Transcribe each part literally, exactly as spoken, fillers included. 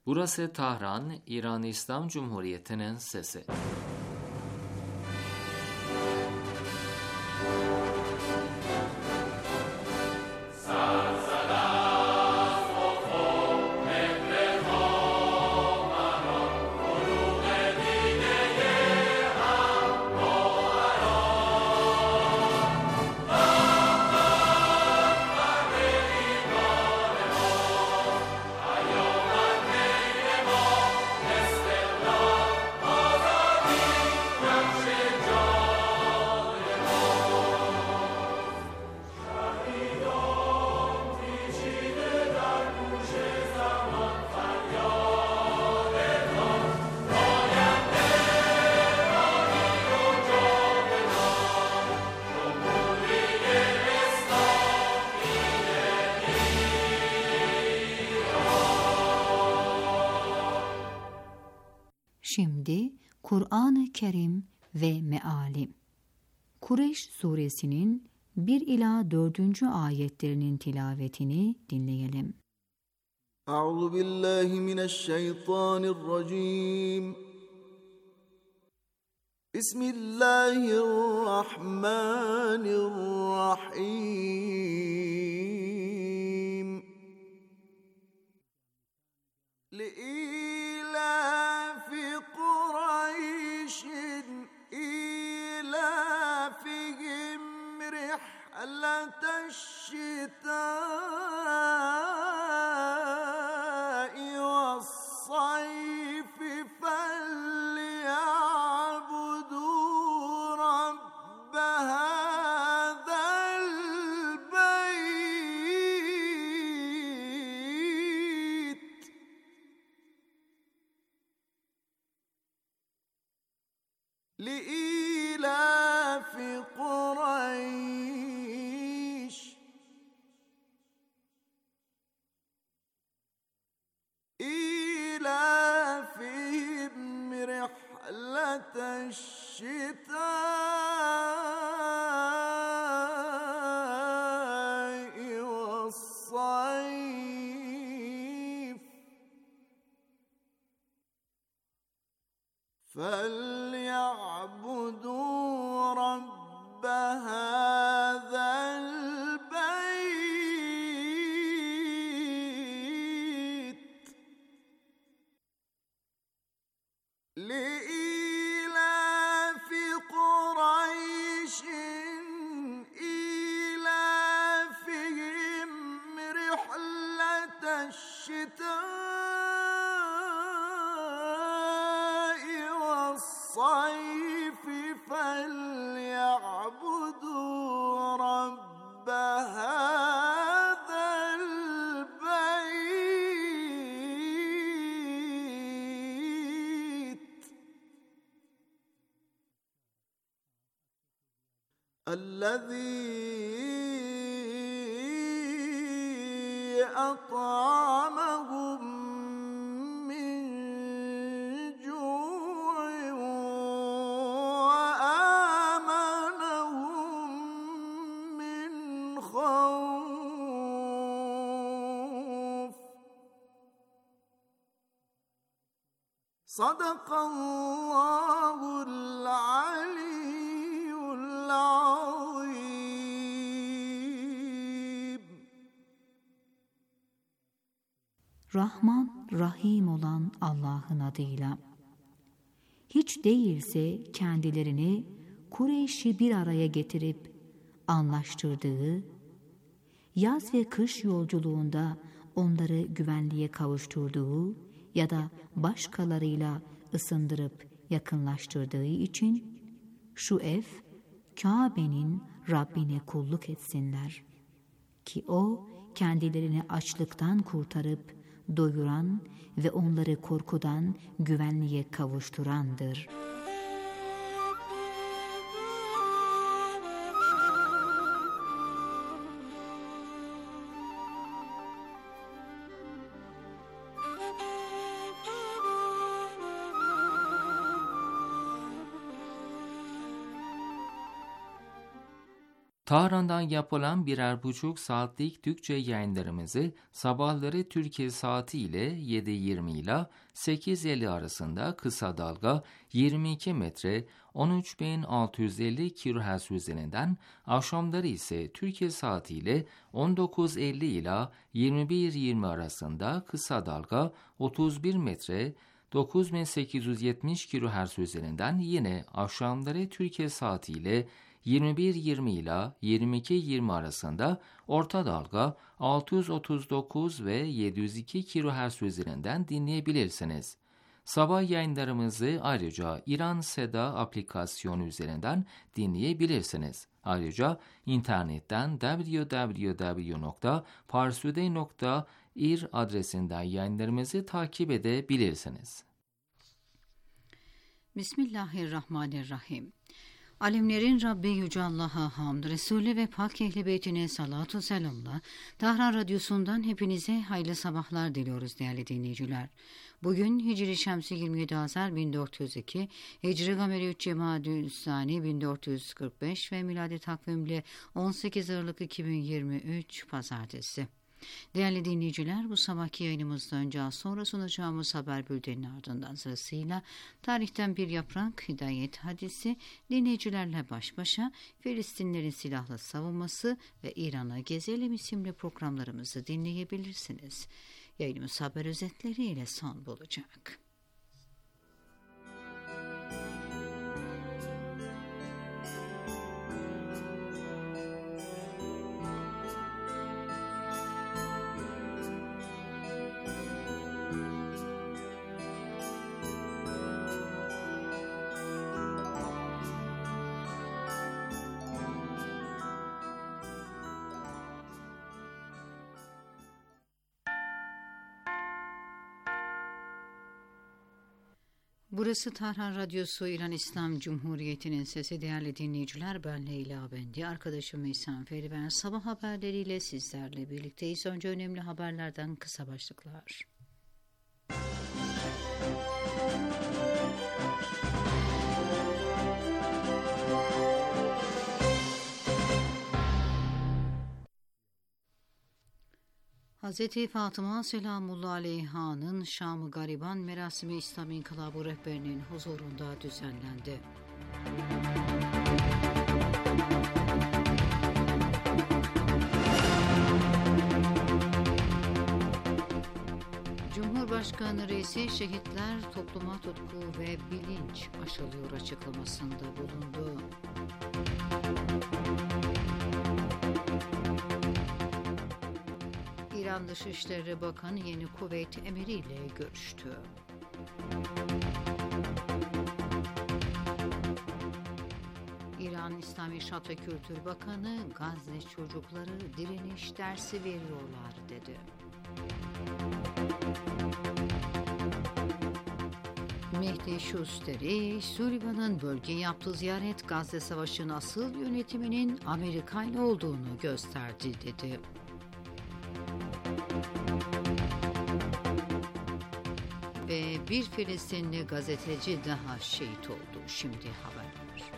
Burası Tahran, İran İslam Cumhuriyeti'nin sesi. Şimdi Kur'an-ı Kerim ve Meali. Kureyş suresinin bir ila dördüncü ayetlerinin tilavetini dinleyelim. Euzu billahi mineşşeytanirracim. Bismillahirrahmanirrahim. Li'ilafi Kureyşin ilafihim rihleteşşitâ'i ve's-sayfi felya'budû rabbe hâzel beyt. Li'ilafi Kureyş ilafihim rihleteşşitâ'i ve's-sayf فَلْيَعْبُدُوا رَبَّ هَذَا الْبَيْتِ لِإِيلَافِ قُرَيْشٍ إِيلَافِهِمْ رِحْلَةَ الشِّتَاءِ وَالصَّيْفِ فَلْيَعْبُدُوا رَبَّ هَذَا الْبَيْتِ الَّذِي أَطْعَمَهُم مِّن جُوعٍ وَآمَنَهُم مِّنْ خَوْفٍ. صدق الله العلي العظيم. Rahman, Rahim olan Allah'ın adıyla. Hiç değilse kendilerini Kureyş'i bir araya getirip anlaştırdığı, yaz ve kış yolculuğunda onları güvenliğe kavuşturduğu ya da başkalarıyla ısındırıp yakınlaştırdığı için şu ev Kabe'nin Rabbine kulluk etsinler ki o kendilerini açlıktan kurtarıp doyuran ve onları korkudan güvenliğe kavuşturandır. Tahran'dan yapılan birer buçuk saatlik Türkçe yayınlarımızı sabahları Türkiye saati ile yedi yirmi ile sekiz elli arasında kısa dalga yirmi iki metre on üç bin altı yüz elli kilohertz üzerinden, akşamları ise Türkiye saati ile on dokuz elli ile yirmi bir yirmi arasında kısa dalga otuz bir metre dokuz bin sekiz yüz yetmiş kilohertz üzerinden, yine akşamları Türkiye saati ile yirmi bir yirmi ile yirmi iki yirmi arasında orta dalga altı yüz otuz dokuz ve yedi yüz iki kilohertz üzerinden dinleyebilirsiniz. Sabah yayınlarımızı ayrıca İran Seda aplikasyonu üzerinden dinleyebilirsiniz. Ayrıca internetten double-u double-u double-u nokta parsuday nokta ir adresinden yayınlarımızı takip edebilirsiniz. Bismillahirrahmanirrahim. Alemlerin Rabbi Yüce Allah'a hamd, Resulü ve Pak Ehl-i Beytine salatu selamla Tahran Radyosu'ndan hepinize hayırlı sabahlar diliyoruz değerli dinleyiciler. Bugün Hicri Şemsi yirmi yedi Azar bin dört yüz iki, Hicri Gameri üç Cemaadü'l-Sani bin dört yüz kırk beş ve miladi takvimli on sekiz Aralık iki bin yirmi üç Pazartesi. Değerli dinleyiciler, bu sabahki yayınımızda önce az sonra sunacağımız haber bülteninin ardından sırasıyla tarihten bir yaprak, hidayet hadisi, dinleyicilerle baş başa, Filistinlerin silahlı savunması ve İran'a gezelim isimli programlarımızı dinleyebilirsiniz. Yayınımız haber özetleriyle son bulacak. Burası Tahran Radyosu, İran İslam Cumhuriyeti'nin sesi. Değerli dinleyiciler, ben Leyla Bendi, arkadaşım İhsan Feri, ben sabah haberleriyle sizlerle birlikteyiz. Önce önemli haberlerden kısa başlıklar. Hazreti Fatıma Selamullah Aleyha'nın Şam-ı Gariban merasimi İslam İnkılabı rehberinin huzurunda düzenlendi. Cumhurbaşkanı Reisi şehitler topluma tutku ve bilinç aşılıyor açıklamasında bulundu. İran Dışişleri Bakanı Yeni Kuveyt Emiri ile görüştü. İran İslam İrşad ve Kültür Bakanı Gazze çocukları direniş dersi veriyorlar dedi. Mehdi Şusteri, Sullivan'ın bölgeye yaptığı ziyaret Gazze Savaşı'nın asıl yönetiminin Amerika'yla olduğunu gösterdi dedi. Ve bir Filistinli gazeteci daha şehit oldu. Şimdi haberler.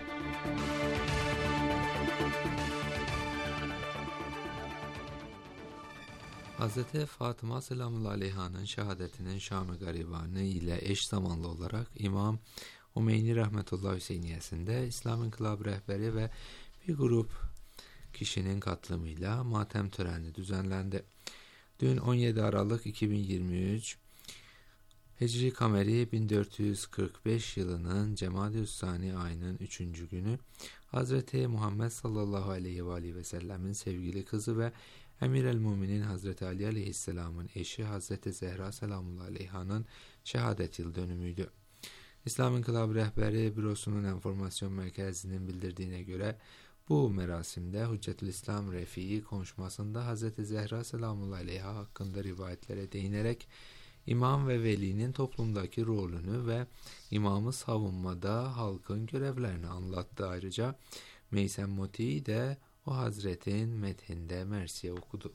Hazreti Fatıma Selamullah Aleyha'nın şehadetinin Şam-ı Garibanı ile eş zamanlı olarak İmam Hümeyni Rahmetullah Hüseyniyesi'nde İslam İnkılabı rehberi ve bir grup kişinin katılımıyla matem töreni düzenlendi. Dün on yedi Aralık iki bin yirmi üç Hicri Kameri bin dört yüz kırk beş yılının Cemaadü'l-Sani ayının üçüncü günü Hazreti Muhammed sallallahu aleyhi ve aleyhi ve sellemin sevgili kızı ve Emir el-Müminin Hazreti Ali aleyhisselamın eşi Hazreti Zehra selamullah aleyhanın şehadet yıl dönümüydü. İslam İnkılabı Rehberi Bürosu'nun Enformasyon Merkezi'nin bildirdiğine göre bu merasimde Hüccetülislam Refii konuşmasında Hazreti Zehra selamullah aleyha hakkında rivayetlere değinerek İmam ve velinin toplumdaki rolünü ve imamı savunmada halkın görevlerini anlattı. Ayrıca Meysem Muti'yi de o Hazretin methinde Mersiye okudu.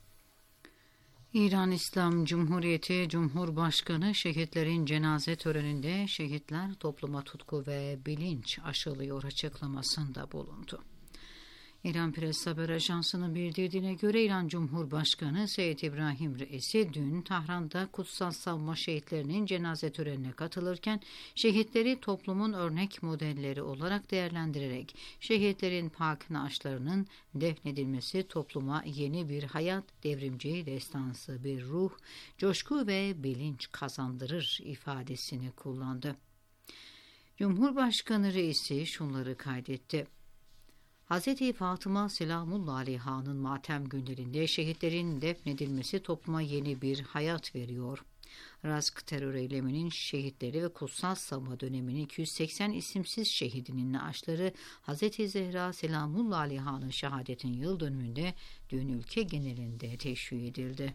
İran İslam Cumhuriyeti Cumhurbaşkanı şehitlerin cenaze töreninde şehitler topluma tutku ve bilinç aşılıyor açıklamasında bulundu. İran Press Haber Ajansı'nın bildirdiğine göre İran Cumhurbaşkanı Seyyid İbrahim Reisi dün Tahran'da kutsal savunma şehitlerinin cenaze törenine katılırken şehitleri toplumun örnek modelleri olarak değerlendirerek şehitlerin pak naaşlarının defnedilmesi topluma yeni bir hayat, devrimci destansı bir ruh, coşku ve bilinç kazandırır ifadesini kullandı. Cumhurbaşkanı Reisi şunları kaydetti. Hz. Fatıma Selamullah Aleyha'nın matem günlerinde şehitlerin defnedilmesi topluma yeni bir hayat veriyor. Razk terör eyleminin şehitleri ve kutsal savunma döneminin iki yüz seksen isimsiz şehidinin naaşları Hz. Zehra Selamullah Aleyha'nın şehadetin yıl dönümünde dün ülke genelinde teşvik edildi.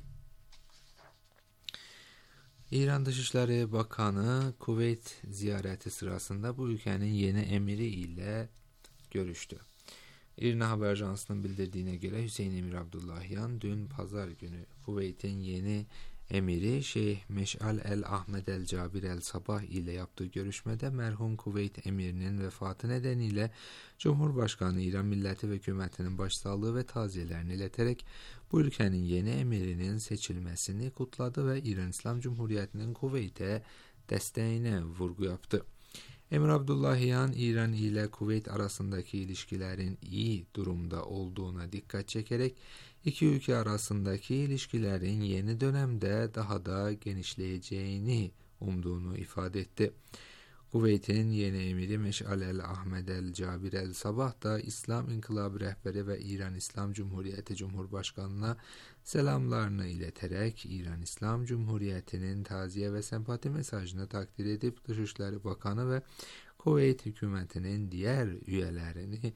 İran Dışişleri Bakanı Kuveyt ziyareti sırasında bu ülkenin yeni emiri ile görüştü. İrna Haber Ajansı'nın bildirdiğine göre Hüseyin Emir Abdullahyan dün pazar günü Kuveyt'in yeni emiri Şeyh Meş'al el-Ahmed el-Cabir el-Sabah ile yaptığı görüşmede merhum Kuveyt emirinin vefatı nedeniyle Cumhurbaşkanı İran Milleti ve Hükümeti'nin başsağlığı ve taziyelerini ileterek bu ülkenin yeni emirinin seçilmesini kutladı ve İran İslam Cumhuriyeti'nin Kuveyt'e desteğine vurgu yaptı. Emir Abdullahyan, İran ile Kuveyt arasındaki ilişkilerin iyi durumda olduğuna dikkat çekerek iki ülke arasındaki ilişkilerin yeni dönemde daha da genişleyeceğini umduğunu ifade etti. Kuveyt'in yeni emiri Meş'al el-Ahmed el-Cabir el-Sabah da İslam İnkılabı rehberi ve İran İslam Cumhuriyeti Cumhurbaşkanı'na selamlarını ileterek İran İslam Cumhuriyeti'nin taziye ve sempati mesajını takdir edip Dışişleri Bakanı ve Kuveyt hükümetinin diğer üyelerini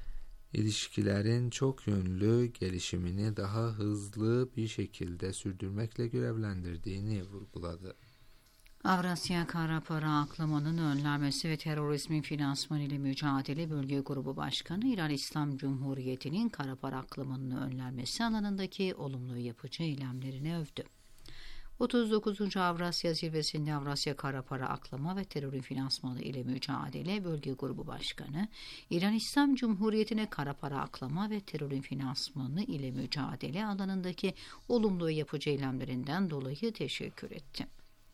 ilişkilerin çok yönlü gelişimini daha hızlı bir şekilde sürdürmekle görevlendirdiğini vurguladı. Avrasya Kara Para Aklamanın Önlenmesi ve Terörizmin Finansmanı ile Mücadele Bölge Grubu Başkanı İran İslam Cumhuriyeti'nin kara para aklamanının önlenmesi alanındaki olumlu yapıcı eylemlerini övdü. otuz dokuzuncu Avrasya Zirvesi'nde Avrasya Kara Para Aklama ve Terörün Finansmanı ile Mücadele Bölge Grubu Başkanı, İran İslam Cumhuriyeti'ne kara para aklama ve terörün finansmanı ile mücadele alanındaki olumlu ve yapıcı eylemlerinden dolayı teşekkür etti.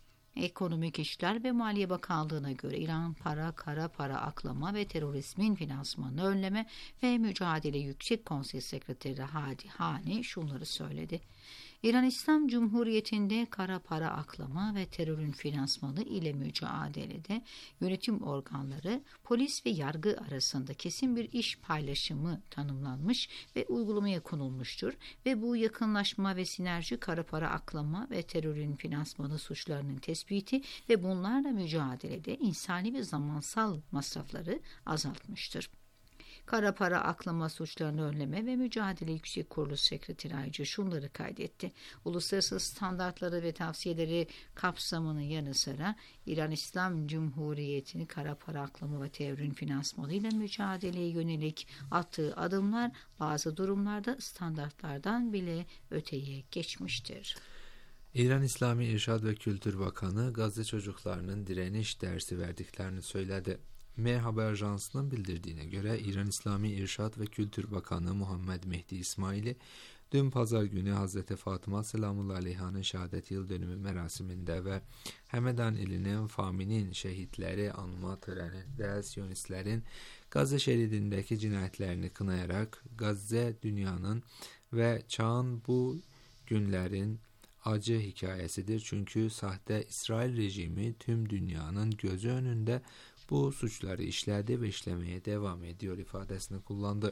Ekonomik İşler ve Maliye Bakanlığı'na göre İran Para Kara Para Aklama ve Terörizmin Finansmanını Önleme ve Mücadele Yüksek Konsey Sekreteri Hadi Hani şunları söyledi. İran İslam Cumhuriyeti'nde kara para aklama ve terörün finansmanı ile mücadelede yönetim organları, polis ve yargı arasında kesin bir iş paylaşımı tanımlanmış ve uygulamaya konulmuştur ve bu yakınlaşma ve sinerji kara para aklama ve terörün finansmanı suçlarının tespiti ve bunlarla mücadelede insani ve zamansal masrafları azaltmıştır. Kara para aklama suçlarını önleme ve mücadele yüksek kurulu sekreteri ayrıca şunları kaydetti. Uluslararası standartları ve tavsiyeleri kapsamının yanı sıra İran İslam Cumhuriyeti'ni kara para aklama ve terörün finansmanıyla mücadeleye yönelik attığı adımlar bazı durumlarda standartlardan bile öteye geçmiştir. İran İslami İrşad ve Kültür Bakanı Gazze çocuklarının direniş dersi verdiklerini söyledi. M Haber Ajansı'nın bildirdiğine göre İran İslami İrşad ve Kültür Bakanı Muhammed Mehdi İsmail'i dün pazar günü Hazreti Fatıma Selamullah Aleyha'nın şehadet yıl dönümü merasiminde ve Hemedan ilinin Fami'nin şehitleri anma töreninde Siyonistlerin Gazze şeridindeki cinayetlerini kınayarak Gazze dünyanın ve çağın bu günlerin acı hikayesidir. Çünkü sahte İsrail rejimi tüm dünyanın gözü önünde bu suçları işledi ve işlemeye devam ediyor ifadesini kullandı.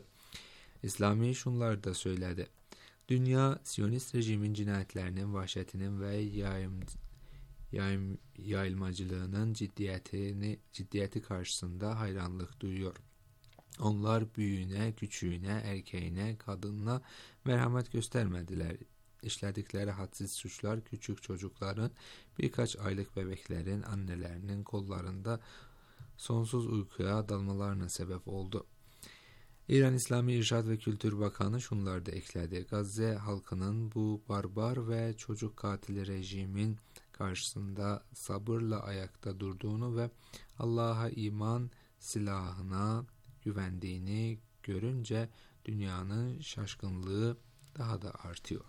İslami şunları da söyledi. Dünya, Siyonist rejimin cinayetlerinin, vahşetinin ve yayım, yayım, yayılmacılığının ciddiyetini, ciddiyeti karşısında hayranlık duyuyor. Onlar büyüğüne, küçüğüne, erkeğine, kadınına merhamet göstermediler. İşledikleri hadsiz suçlar küçük çocukların, birkaç aylık bebeklerin annelerinin kollarında sonsuz uykuya dalmalarına sebep oldu. İran İslami İrşad ve Kültür Bakanı şunları da ekledi. Gazze halkının bu barbar ve çocuk katili rejimin karşısında sabırla ayakta durduğunu ve Allah'a iman silahına güvendiğini görünce dünyanın şaşkınlığı daha da artıyor.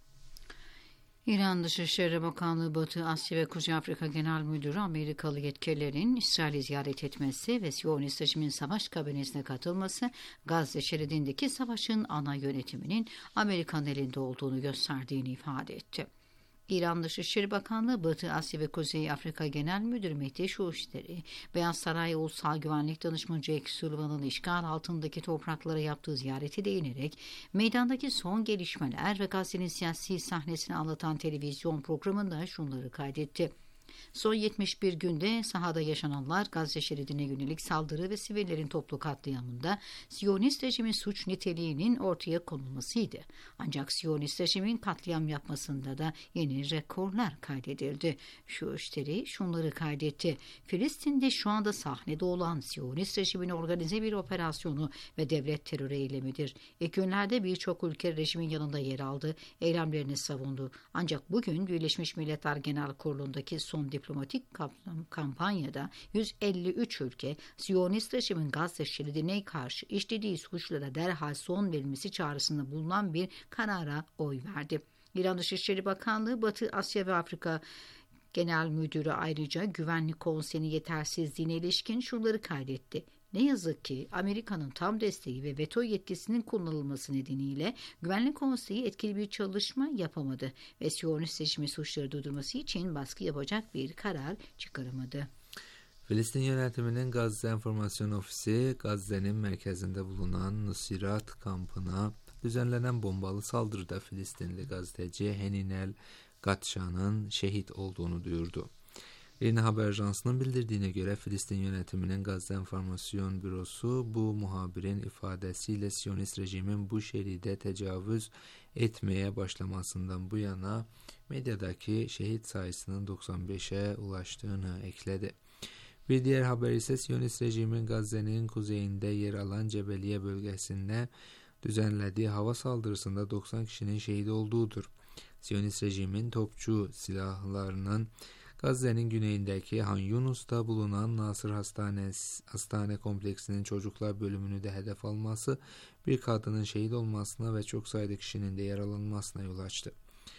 İran Dışişleri Bakanlığı Batı Asya ve Kuzey Afrika Genel Müdürü Amerikalı yetkililerin İsrail'i ziyaret etmesi ve Siyonist rejimin savaş kabinesine katılması Gazze şeridindeki savaşın ana yönetiminin Amerikan elinde olduğunu gösterdiğini ifade etti. İran Dışişleri Bakanlığı Batı Asya ve Kuzey Afrika Genel Müdürü Mehdi Şuşteri, Beyaz Saray Ulusal Güvenlik Danışmanı Jake Sullivan'ın işgal altındaki topraklara yaptığı ziyareti değinerek meydandaki son gelişmeler ve Gazze'nin siyasi sahnesini anlatan televizyon programında şunları kaydetti. Son yetmiş bir günde sahada yaşananlar Gazze şeridine yönelik saldırı ve sivillerin toplu katliamında Siyonist rejimin suç niteliğinin ortaya konulmasıydı. Ancak Siyonist rejimin katliam yapmasında da yeni rekorlar kaydedildi. Şuşteri şunları kaydetti. Filistin'de şu anda sahnede olan Siyonist rejimin organize bir operasyonu ve devlet terörü eylemidir. İlk günlerde birçok ülke rejimin yanında yer aldı, eylemlerini savundu. Ancak bugün Birleşmiş Milletler Genel Kurulu'ndaki son diplomatik kampanyada yüz elli üç ülke Siyonist rejimin Gazze şeridine karşı işlediği suçlara derhal son verilmesi çağrısında bulunan bir karara oy verdi. İran Dışişleri Bakanlığı Batı Asya ve Afrika Genel Müdürü ayrıca Güvenlik Konseyi'nin yetersizliğine ilişkin şunları kaydetti. Ne yazık ki Amerika'nın tam desteği ve veto yetkisinin kullanılması nedeniyle Güvenlik Konseyi etkili bir çalışma yapamadı ve Siyonist rejimi suçları durdurması için baskı yapacak bir karar çıkaramadı. Filistin yönetiminin Gazze Enformasyon Ofisi, Gazze'nin merkezinde bulunan Nusrat kampına düzenlenen bombalı saldırıda Filistinli gazeteci Heninel Gatşan'ın şehit olduğunu duyurdu. İRNA Haber Ajansı'nın bildirdiğine göre Filistin yönetiminin Gazze Enformasyon Bürosu bu muhabirin ifadesiyle Siyonist rejimin bu şeride tecavüz etmeye başlamasından bu yana medyadaki şehit sayısının doksan beşe ulaştığını ekledi. Bir diğer haber ise Siyonist rejimin Gazze'nin kuzeyinde yer alan Cebeliye bölgesinde düzenlediği hava saldırısında doksan kişinin şehit olduğudur. Siyonist rejimin topçu silahlarının Gazze'nin güneyindeki Han Yunus'ta bulunan Nasır Hastanesi, Hastane Kompleksinin çocuklar bölümünü de hedef alması, bir kadının şehit olmasına ve çok sayıda kişinin de yaralanmasına yol açtı.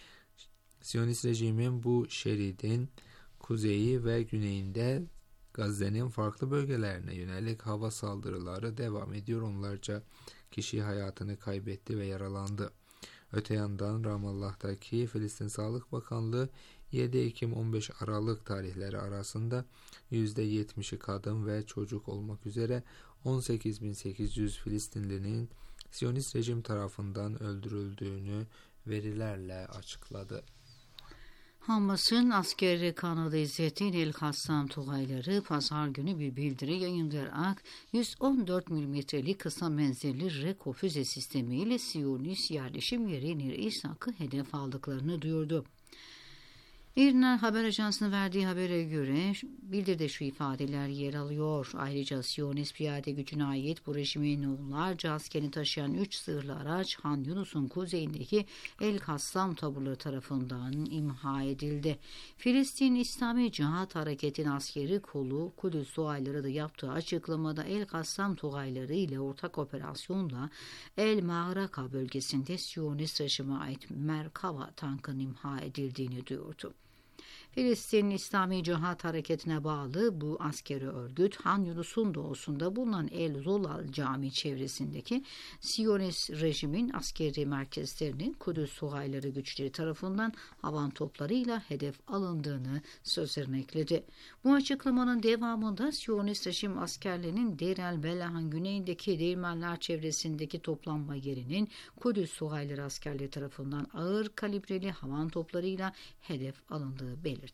Siyonist rejimin bu şeridin kuzeyi ve güneyinde Gazze'nin farklı bölgelerine yönelik hava saldırıları devam ediyor. Onlarca kişi hayatını kaybetti ve yaralandı. Öte yandan Ramallah'taki Filistin Sağlık Bakanlığı yedi Ekim on beş Aralık tarihleri arasında yüzde yetmişi kadın ve çocuk olmak üzere on sekiz bin sekiz yüz Filistinlinin Siyonist rejim tarafından öldürüldüğünü verilerle açıkladı. Hamas'ın askeri kanadı İzzettin El-Kassam Tugayları pazar günü bir bildiri yayınlayarak yüz on dört milimetrelik kısa menzilli Reko füze sistemiyle Siyonist yerleşim yeri Nir İshak'ı hedef aldıklarını duyurdu. İRNA Haber Ajansı'nın verdiği habere göre bildiride şu ifadeler yer alıyor. Ayrıca Siyonist piyade gücüne ait bu rejimin onlarca askerini taşıyan üç zırhlı araç Han Yunus'un kuzeyindeki El Kassam taburları tarafından imha edildi. Filistin İslami Cihat Hareketi'nin askeri kolu Kudüs Tugayları da yaptığı açıklamada El Kassam Tugayları ile ortak operasyonla El Mağraka bölgesinde Siyonist rejime ait Merkava tankının imha edildiğini duyurdu. Filistin İslami Cihat Hareketi'ne bağlı bu askeri örgüt Han Yunus'un doğusunda bulunan El Zolal Camii çevresindeki Siyonist rejimin askeri merkezlerinin Kudüs Tugayları güçleri tarafından havan toplarıyla hedef alındığını sözlerine ekledi. Bu açıklamanın devamında Siyonist rejim askerlerinin Deir el-Belah'ın güneyindeki değirmenler çevresindeki toplanma yerinin Kudüs Tugayları askerleri tarafından ağır kalibreli havan toplarıyla hedef alındığı belirtildi.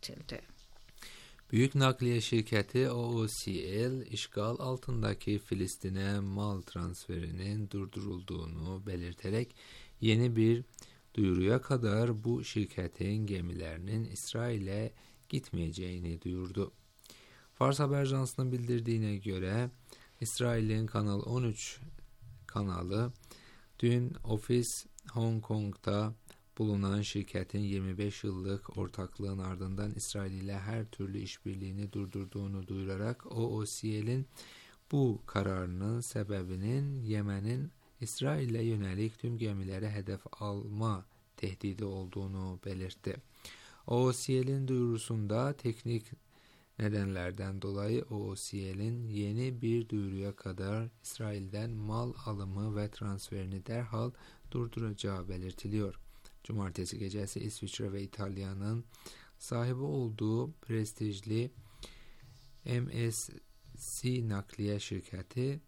Büyük nakliye şirketi O O C L, işgal altındaki Filistin'e mal transferinin durdurulduğunu belirterek yeni bir duyuruya kadar bu şirketin gemilerinin İsrail'e gitmeyeceğini duyurdu. Fars Haber Ajansı'nın bildirdiğine göre İsrail'in Kanal on üç kanalı dün Ofis Hong Kong'da bulunan şirketin yirmi beş yıllık ortaklığın ardından İsrail ile her türlü işbirliğini durdurduğunu duyurarak O O C L'in bu kararının sebebinin Yemen'in İsrail'e yönelik tüm gemileri hedef alma tehdidi olduğunu belirtti. O O C L'in duyurusunda teknik nedenlerden dolayı O O C L'in yeni bir duyuruya kadar İsrail'den mal alımı ve transferini derhal durduracağı belirtiliyor. Cumartesi gecesi İsviçre ve İtalya'nın sahibi olduğu prestijli M S C nakliye şirketi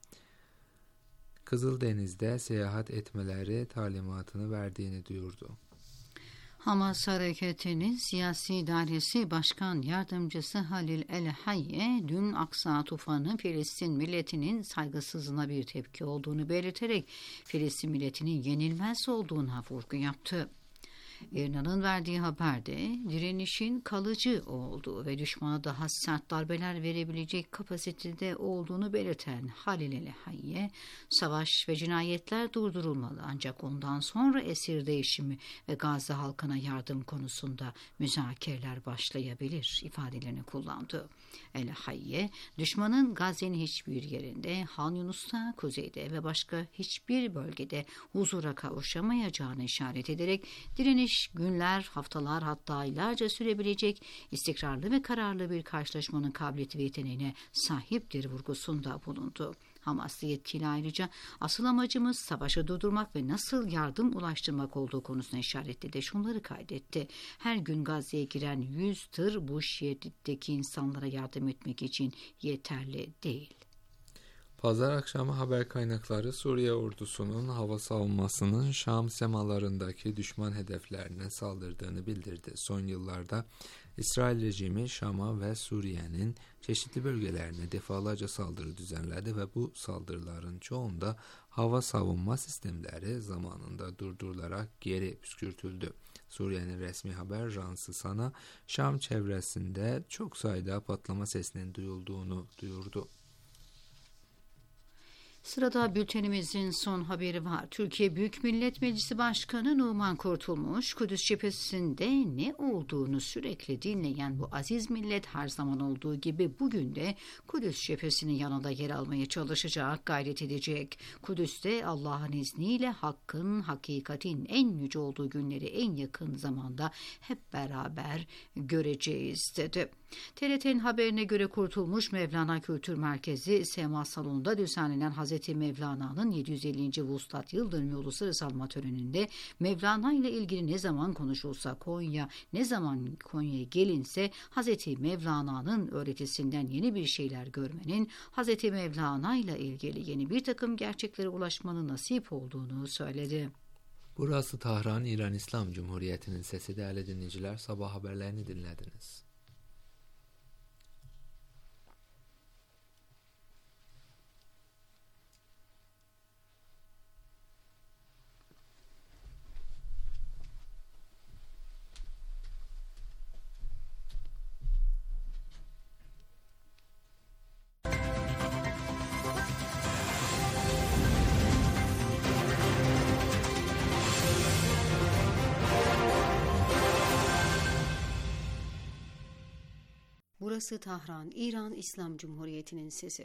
Kızıldeniz'de seyahat etmeleri talimatını verdiğini duyurdu. Hamas hareketinin siyasi idaresi başkan yardımcısı Halil El-Hayye dün Aksa tufanı Filistin milletinin saygısızlığına bir tepki olduğunu belirterek Filistin milletinin yenilmez olduğuna vurgu yaptı. İran'ın verdiği haberde direnişin kalıcı olduğu ve düşmana daha sert darbeler verebilecek kapasitede olduğunu belirten Halil El-Hayye, savaş ve cinayetler durdurulmalı ancak ondan sonra esir değişimi ve Gazze halkına yardım konusunda müzakereler başlayabilir ifadelerini kullandı. El-Hayye, düşmanın Gazze'nin hiçbir yerinde, Han Yunus'ta, kuzeyde ve başka hiçbir bölgede huzura kavuşamayacağını işaret ederek direniş günler, haftalar hatta aylarca sürebilecek istikrarlı ve kararlı bir karşılaşmanın kabiliyeti ve yeteneğine sahiptir vurgusunda bulundu. Hamaslı yetkili ayrıca asıl amacımız savaşı durdurmak ve nasıl yardım ulaştırmak olduğu konusuna işaretle de şunları kaydetti. Her gün Gazze'ye giren yüz tır bu şeritteki insanlara yardım etmek için yeterli değil. Pazar akşamı haber kaynakları Suriye ordusunun hava savunmasının Şam semalarındaki düşman hedeflerine saldırdığını bildirdi. Son yıllarda İsrail rejimi Şam'a ve Suriye'nin çeşitli bölgelerine defalarca saldırı düzenledi ve bu saldırıların çoğunda hava savunma sistemleri zamanında durdurularak geri püskürtüldü. Suriye'nin resmi haber ajansı Sana, Şam çevresinde çok sayıda patlama sesinin duyulduğunu duyurdu. Sırada bültenimizin son haberi var. Türkiye Büyük Millet Meclisi Başkanı Numan Kurtulmuş, Kudüs cephesinde ne olduğunu sürekli dinleyen bu aziz millet her zaman olduğu gibi bugün de Kudüs cephesinin yanında yer almaya çalışacak, gayret edecek. Kudüs'te Allah'ın izniyle hakkın, hakikatin en yüce olduğu günleri en yakın zamanda hep beraber göreceğiz dedi. T R T'nin haberine göre Kurtulmuş, Mevlana Kültür Merkezi Sema Salonu'nda düzenlenen Hazreti Mevlana'nın yedi yüz ellinci Vuslat Yıldönümü Uluslararası Alma Töreni'nde Mevlana ile ilgili ne zaman konuşulsa Konya, ne zaman Konya'ya gelinse Hazreti Mevlana'nın öğretisinden yeni bir şeyler görmenin, Hazreti Mevlana ile ilgili yeni bir takım gerçeklere ulaşmanın nasip olduğunu söyledi. Burası Tahran, İran İslam Cumhuriyeti'nin sesi. Değerli dinleyiciler, sabah haberlerini dinlediniz. Burası Tahran, İran İslam Cumhuriyeti'nin sesi.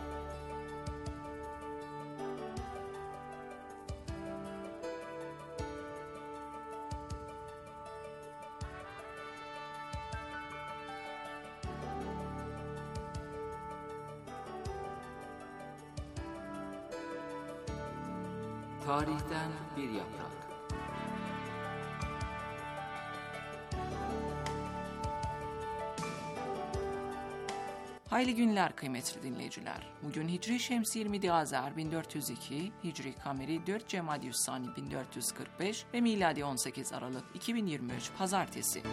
Tarihten bir yaprak. Hayırlı günler kıymetli dinleyiciler. Bugün Hicri Şemsi yirmi Azer bin dört yüz iki, Hicri Kameri dört Cemadyüssani bin dört yüz kırk beş ve miladi on sekiz Aralık iki bin yirmi üç Pazartesi.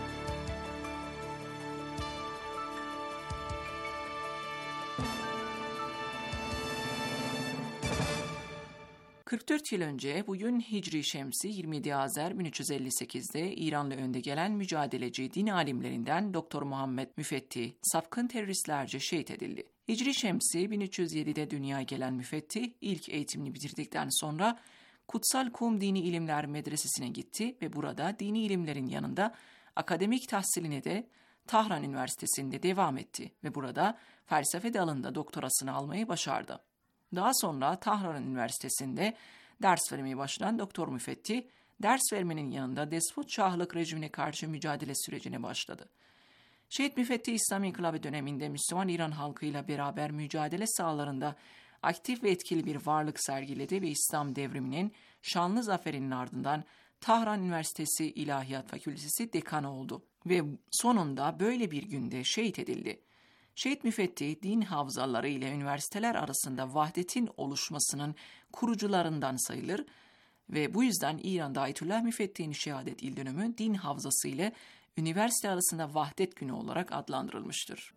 kırk dört yıl önce bugün Hicri Şemsi yirmi Azer bin üç yüz elli sekizde İranlı önde gelen mücadeleci din alimlerinden Doktor Muhammed Müfetti sapkın teröristlerce şehit edildi. Hicri Şemsi bin üç yüz yedide dünyaya gelen Müfetti ilk eğitimini bitirdikten sonra Kutsal Kum Dini İlimler Medresesi'ne gitti ve burada dini ilimlerin yanında akademik tahsilini de Tahran Üniversitesi'nde devam etti ve burada felsefe dalında doktorasını almayı başardı. Daha sonra Tahran Üniversitesi'nde ders vermeye başlayan Doktor Müfettih, ders vermenin yanında despot şahlık rejimine karşı mücadele sürecine başladı. Şehit Müfettih İslami İnkılabı döneminde Müslüman İran halkıyla beraber mücadele sahalarında aktif ve etkili bir varlık sergiledi ve İslam devriminin şanlı zaferinin ardından Tahran Üniversitesi İlahiyat Fakültesi dekanı oldu ve sonunda böyle bir günde şehit edildi. Şehit Müfettih, din havzaları ile üniversiteler arasında vahdetin oluşmasının kurucularından sayılır ve bu yüzden İran'da Ayetullah Müfettih'in şehadet yıl dönümü din havzası ile üniversite arasında vahdet günü olarak adlandırılmıştır.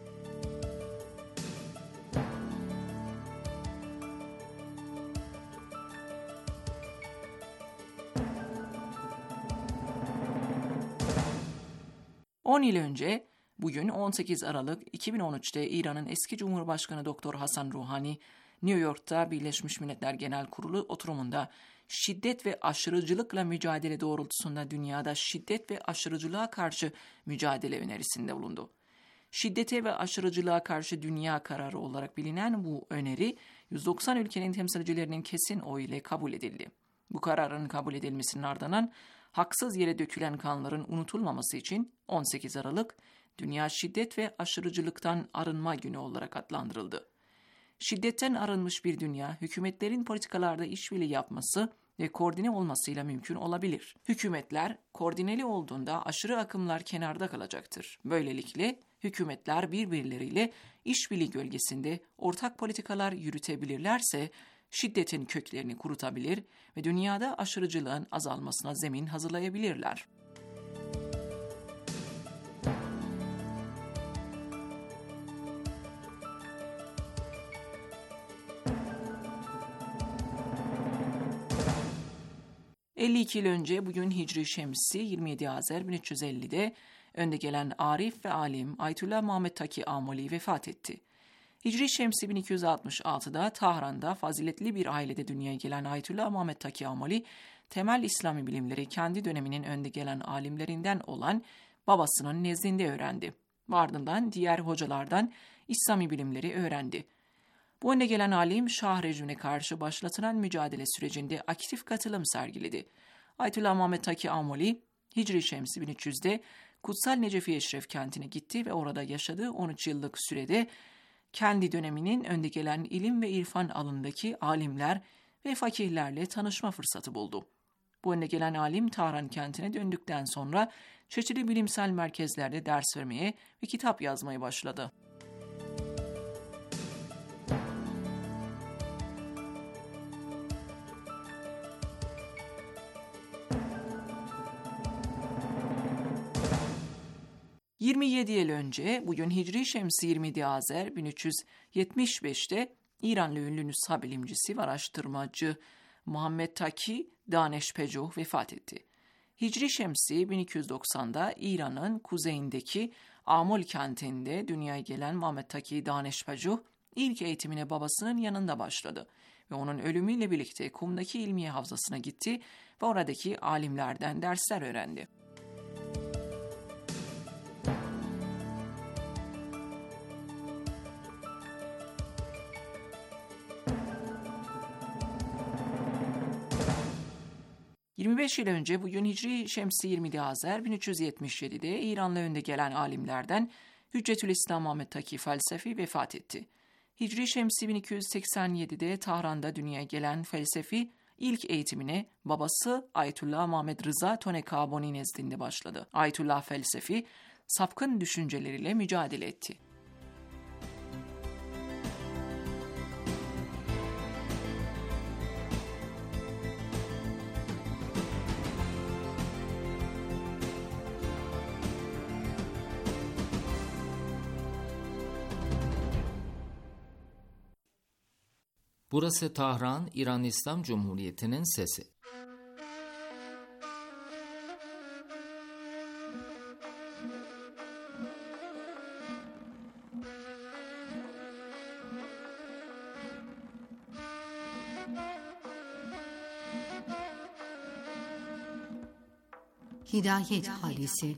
on yıl önce, bugün on sekiz Aralık iki bin on üçte İran'ın eski Cumhurbaşkanı Doktor Hasan Ruhani, New York'ta Birleşmiş Milletler Genel Kurulu oturumunda şiddet ve aşırıcılıkla mücadele doğrultusunda dünyada şiddet ve aşırıcılığa karşı mücadele önerisinde bulundu. Şiddete ve aşırıcılığa karşı dünya kararı olarak bilinen bu öneri, yüz doksan ülkenin temsilcilerinin kesin oy ile kabul edildi. Bu kararın kabul edilmesinin ardından haksız yere dökülen kanların unutulmaması için on sekiz Aralık, Dünya Şiddet ve Aşırıcılıktan Arınma Günü olarak adlandırıldı. Şiddetten arınmış bir dünya, hükümetlerin politikalarda işbirliği yapması ve koordine olmasıyla mümkün olabilir. Hükümetler koordineli olduğunda aşırı akımlar kenarda kalacaktır. Böylelikle hükümetler birbirleriyle işbirliği gölgesinde ortak politikalar yürütebilirlerse şiddetin köklerini kurutabilir ve dünyada aşırıcılığın azalmasına zemin hazırlayabilirler. elli iki yıl önce bugün Hicri Şemsi yirmi yedi Azer bin üç yüz ellide önde gelen arif ve alim Ayetullah Muhammed Taki Amoli vefat etti. Hicri Şemsi bin iki yüz altmış altıda Tahran'da faziletli bir ailede dünyaya gelen Ayetullah Muhammed Taki Amoli, temel İslami bilimleri kendi döneminin önde gelen alimlerinden olan babasının nezdinde öğrendi. Ardından diğer hocalardan İslami bilimleri öğrendi. Bu önde gelen alim, Şah rejimine karşı başlatılan mücadele sürecinde aktif katılım sergiledi. Ayetullah Muhammed Taki Amoli, Hicri Şemsi bin üç yüzde Kutsal Necefi Eşref kentine gitti ve orada yaşadığı on üç yıllık sürede kendi döneminin önde gelen ilim ve irfan alanındaki alimler ve fakihlerle tanışma fırsatı buldu. Bu önde gelen alim Tahran kentine döndükten sonra çeşitli bilimsel merkezlerde ders vermeye ve kitap yazmaya başladı. yirmi yedi yıl önce bugün Hicri Şemsi yirmi yedi Azer bin üç yüz yetmiş beşte İranlı ünlü nüshab bilimcisi ve araştırmacı Muhammed Taki Daneşpecuh vefat etti. Hicri Şemsi bin iki yüz doksanda İran'ın kuzeyindeki Amol kentinde dünyaya gelen Muhammed Taki Daneşpecuh ilk eğitimine babasının yanında başladı ve onun ölümüyle birlikte Kum'daki ilmiye havzasına gitti ve oradaki alimlerden dersler öğrendi. yirmi beş yıl önce bugün Hicri Şemsi yirmi yedi Azer bin üç yüz yetmiş yedide İran'la önde gelen alimlerden Hüccetülislam Muhammed Taki Felsefi vefat etti. Hicri Şemsi bin iki yüz seksen yedide Tahran'da dünyaya gelen felsefi ilk eğitimine babası Ayetullah Muhammed Rıza Tonekaboni nezdinde başladı. Ayetullah felsefi sapkın düşünceleriyle mücadele etti. Burası Tahran, İran İslam Cumhuriyeti'nin sesi. Hidayet Hadisi.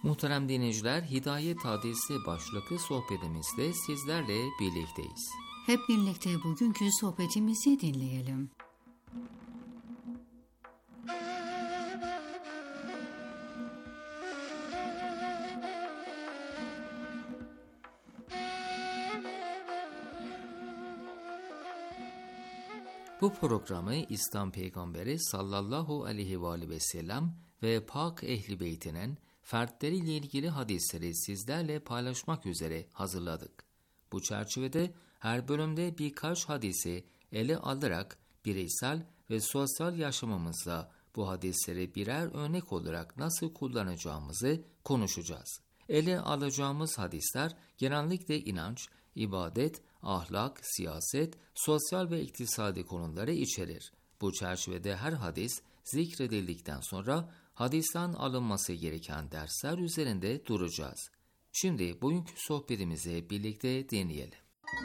Muhterem dinleyiciler, Hidayet Hadisi başlıklı sohbetimizde sizlerle birlikteyiz. Hep birlikte bugünkü sohbetimizi dinleyelim. Bu programı İslam Peygamberi sallallahu aleyhi ve aleyhi ve sellem ve Pak Ehl-i Beyt'inin fertleriyle ilgili hadisleri sizlerle paylaşmak üzere hazırladık. Bu çerçevede her bölümde birkaç hadisi ele alarak bireysel ve sosyal yaşamımızda bu hadisleri birer örnek olarak nasıl kullanacağımızı konuşacağız. Ele alacağımız hadisler genellikle inanç, ibadet, ahlak, siyaset, sosyal ve iktisadi konuları içerir. Bu çerçevede her hadis zikredildikten sonra hadisten alınması gereken dersler üzerinde duracağız. Şimdi bugünkü sohbetimizi birlikte dinleyelim.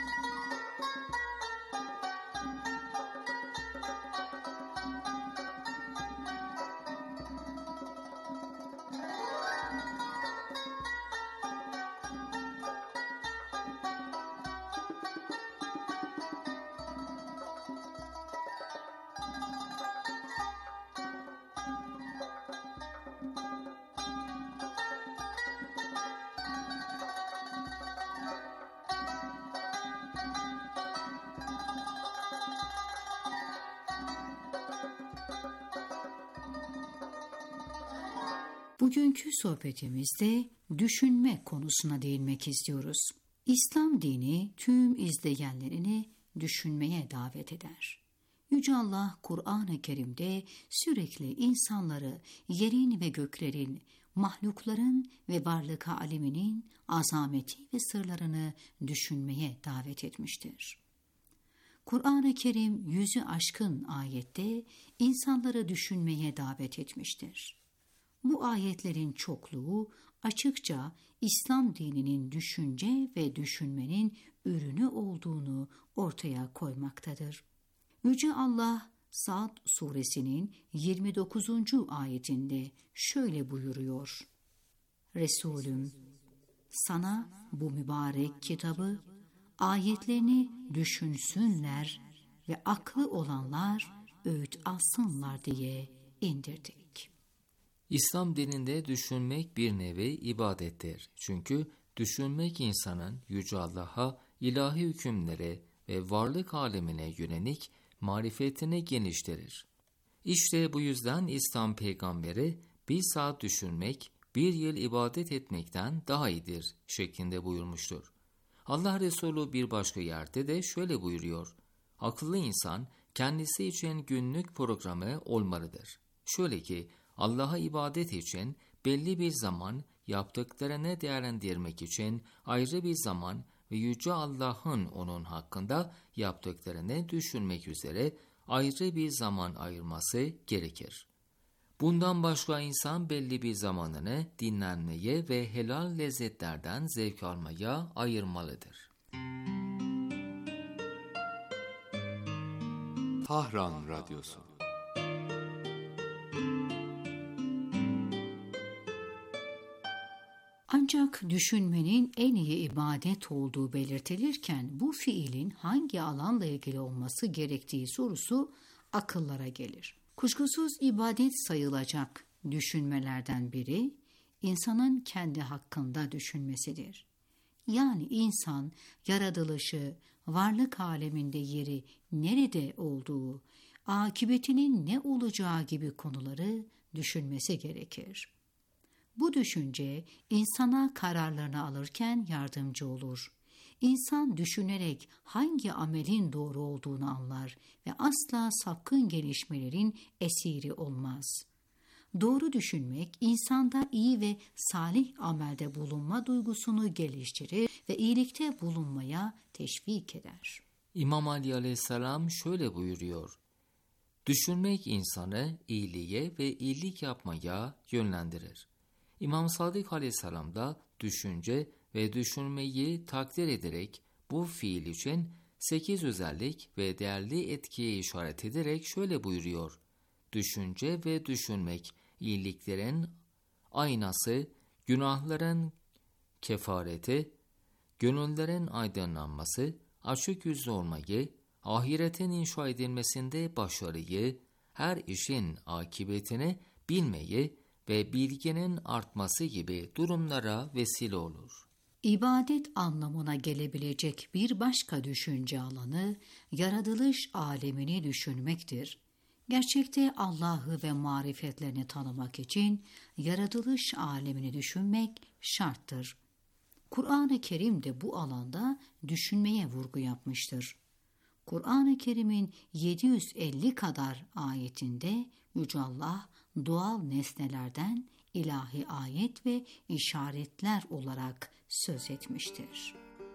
Bugünkü sohbetimizde düşünme konusuna değinmek istiyoruz. İslam dini tüm izleyenlerini düşünmeye davet eder. Yüce Allah Kur'an-ı Kerim'de sürekli insanları yerin ve göklerin, mahlukların ve varlık aleminin azameti ve sırlarını düşünmeye davet etmiştir. Kur'an-ı Kerim yüzü aşkın ayette insanları düşünmeye davet etmiştir. Bu ayetlerin çokluğu açıkça İslam dininin düşünce ve düşünmenin ürünü olduğunu ortaya koymaktadır. Yüce Allah Sad suresinin yirmi dokuzuncu ayetinde şöyle buyuruyor: Resulüm, sana bu mübarek kitabı, ayetlerini düşünsünler ve aklı olanlar öğüt alsınlar diye indirdik. İslam dininde düşünmek bir nevi ibadettir. Çünkü düşünmek insanın Yüce Allah'a, ilahi hükümlere ve varlık alemine yönelik marifetini genişletir. İşte bu yüzden İslam peygamberi bir saat düşünmek bir yıl ibadet etmekten daha iyidir şeklinde buyurmuştur. Allah Resulü bir başka yerde de şöyle buyuruyor: akıllı insan kendisi için günlük programı olmalıdır. Şöyle ki Allah'a ibadet için belli bir zaman, yaptıklarını değerlendirmek için ayrı bir zaman ve Yüce Allah'ın onun hakkında yaptıklarını düşünmek üzere ayrı bir zaman ayırması gerekir. Bundan başka insan belli bir zamanını dinlenmeye ve helal lezzetlerden zevk almaya ayırmalıdır. Tahran Radyosu. Ancak düşünmenin en iyi ibadet olduğu belirtilirken bu fiilin hangi alanla ilgili olması gerektiği sorusu akıllara gelir. Kuşkusuz ibadet sayılacak düşünmelerden biri insanın kendi hakkında düşünmesidir. Yani insan yaratılışı, varlık aleminde yeri nerede olduğu, akıbetinin ne olacağı gibi konuları düşünmesi gerekir. Bu düşünce insana kararlarını alırken yardımcı olur. İnsan düşünerek hangi amelin doğru olduğunu anlar ve asla sapkın gelişmelerin esiri olmaz. Doğru düşünmek insanda iyi ve salih amelde bulunma duygusunu geliştirir ve iyilikte bulunmaya teşvik eder. İmam Ali Aleyhisselam şöyle buyuruyor: düşünmek insanı iyiliğe ve iyilik yapmaya yönlendirir. İmam Sadık Aleyhisselam da düşünce ve düşünmeyi takdir ederek bu fiil için sekiz özellik ve değerli etkiye işaret ederek şöyle buyuruyor: düşünce ve düşünmek iyiliklerin aynası, Günahların kefareti, gönüllerin aydınlanması, açık yüzlü olmayı, ahiretin inşa edilmesinde başarıyı, her işin akıbetini bilmeyi ve bilginin artması gibi durumlara vesile olur. İbadet anlamına gelebilecek bir başka düşünce alanı, yaratılış alemini düşünmektir. Gerçekte Allah'ı ve marifetlerini tanımak için yaratılış alemini düşünmek şarttır. Kur'an-ı Kerim de bu alanda düşünmeye vurgu yapmıştır. Kur'an-ı Kerim'in yedi yüz elli kadar ayetinde Yüce Allah doğal nesnelerden ilahi ayet ve işaretler olarak söz etmiştir.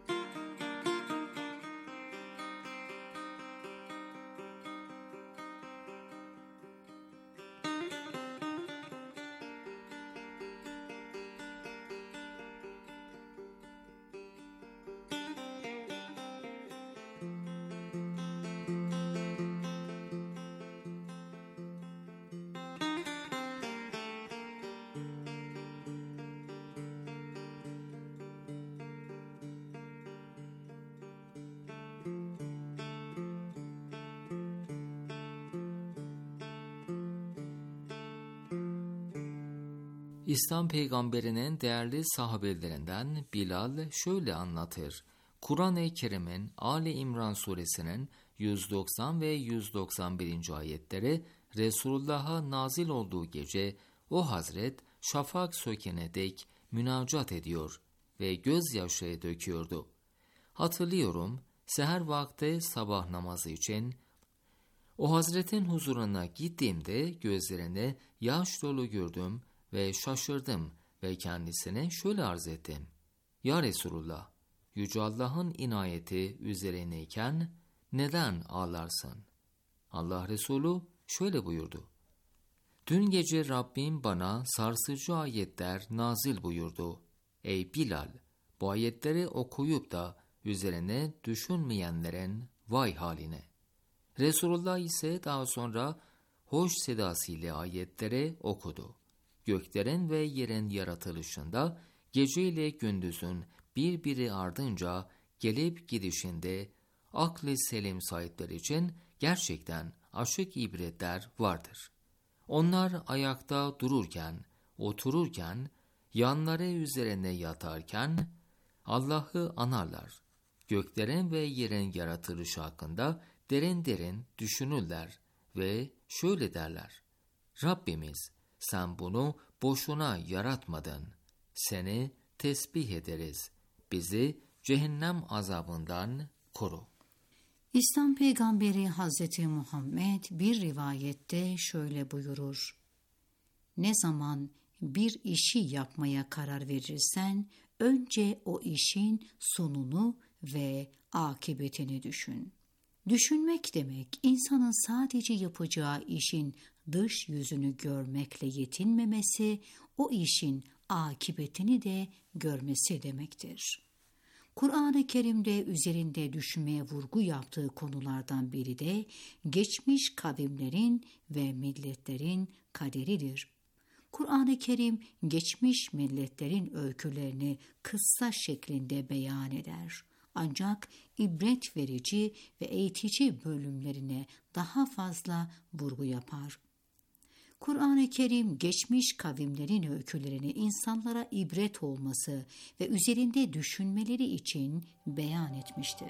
İslam peygamberinin değerli sahabelerinden Bilal şöyle anlatır. Kur'an-ı Kerim'in Ali İmran suresinin yüz doksan ve yüz doksan birinci ayetleri Resulullah'a nazil olduğu gece o hazret şafak sökene dek münacat ediyor ve gözyaşı döküyordu. Hatırlıyorum, seher vakti sabah namazı için o hazretin huzuruna gittiğimde gözlerini yaş dolu gördüm ve şaşırdım ve kendisine şöyle arz ettim. Ya Resulullah, Yüce Allah'ın inayeti üzerineyken neden ağlarsın? Allah Resulü şöyle buyurdu. Dün gece Rabbim bana sarsıcı ayetler nazil buyurdu. Ey Bilal, bu ayetleri okuyup da üzerine düşünmeyenlerin vay haline. Resulullah ise daha sonra hoş sedasıyla ayetleri okudu. Göklerin ve yerin yaratılışında gece ile gündüzün birbiri ardınca gelip gidişinde aklı selim sahipler için gerçekten açık ibretler vardır. Onlar ayakta dururken, otururken, yanları üzerine yatarken Allah'ı anarlar. Göklerin ve yerin yaratılışı hakkında derin derin düşünürler ve şöyle derler. Rabbimiz, sen bunu boşuna yaratmadın. Seni tesbih ederiz. Bizi cehennem azabından koru. İslam peygamberi Hazreti Muhammed bir rivayette şöyle buyurur. Ne zaman bir işi yapmaya karar verirsen, önce o işin sonunu ve akıbetini düşün. Düşünmek demek, insanın sadece yapacağı işin dış yüzünü görmekle yetinmemesi, o işin akıbetini de görmesi demektir. Kur'an-ı Kerim'de üzerinde düşünmeye vurgu yaptığı konulardan biri de geçmiş kavimlerin ve milletlerin kaderidir. Kur'an-ı Kerim geçmiş milletlerin öykülerini kıssa şeklinde beyan eder. Ancak ibret verici ve eğitici bölümlerine daha fazla vurgu yapar. Kur'an-ı Kerim geçmiş kavimlerin öykülerini insanlara ibret olması ve üzerinde düşünmeleri için beyan etmiştir.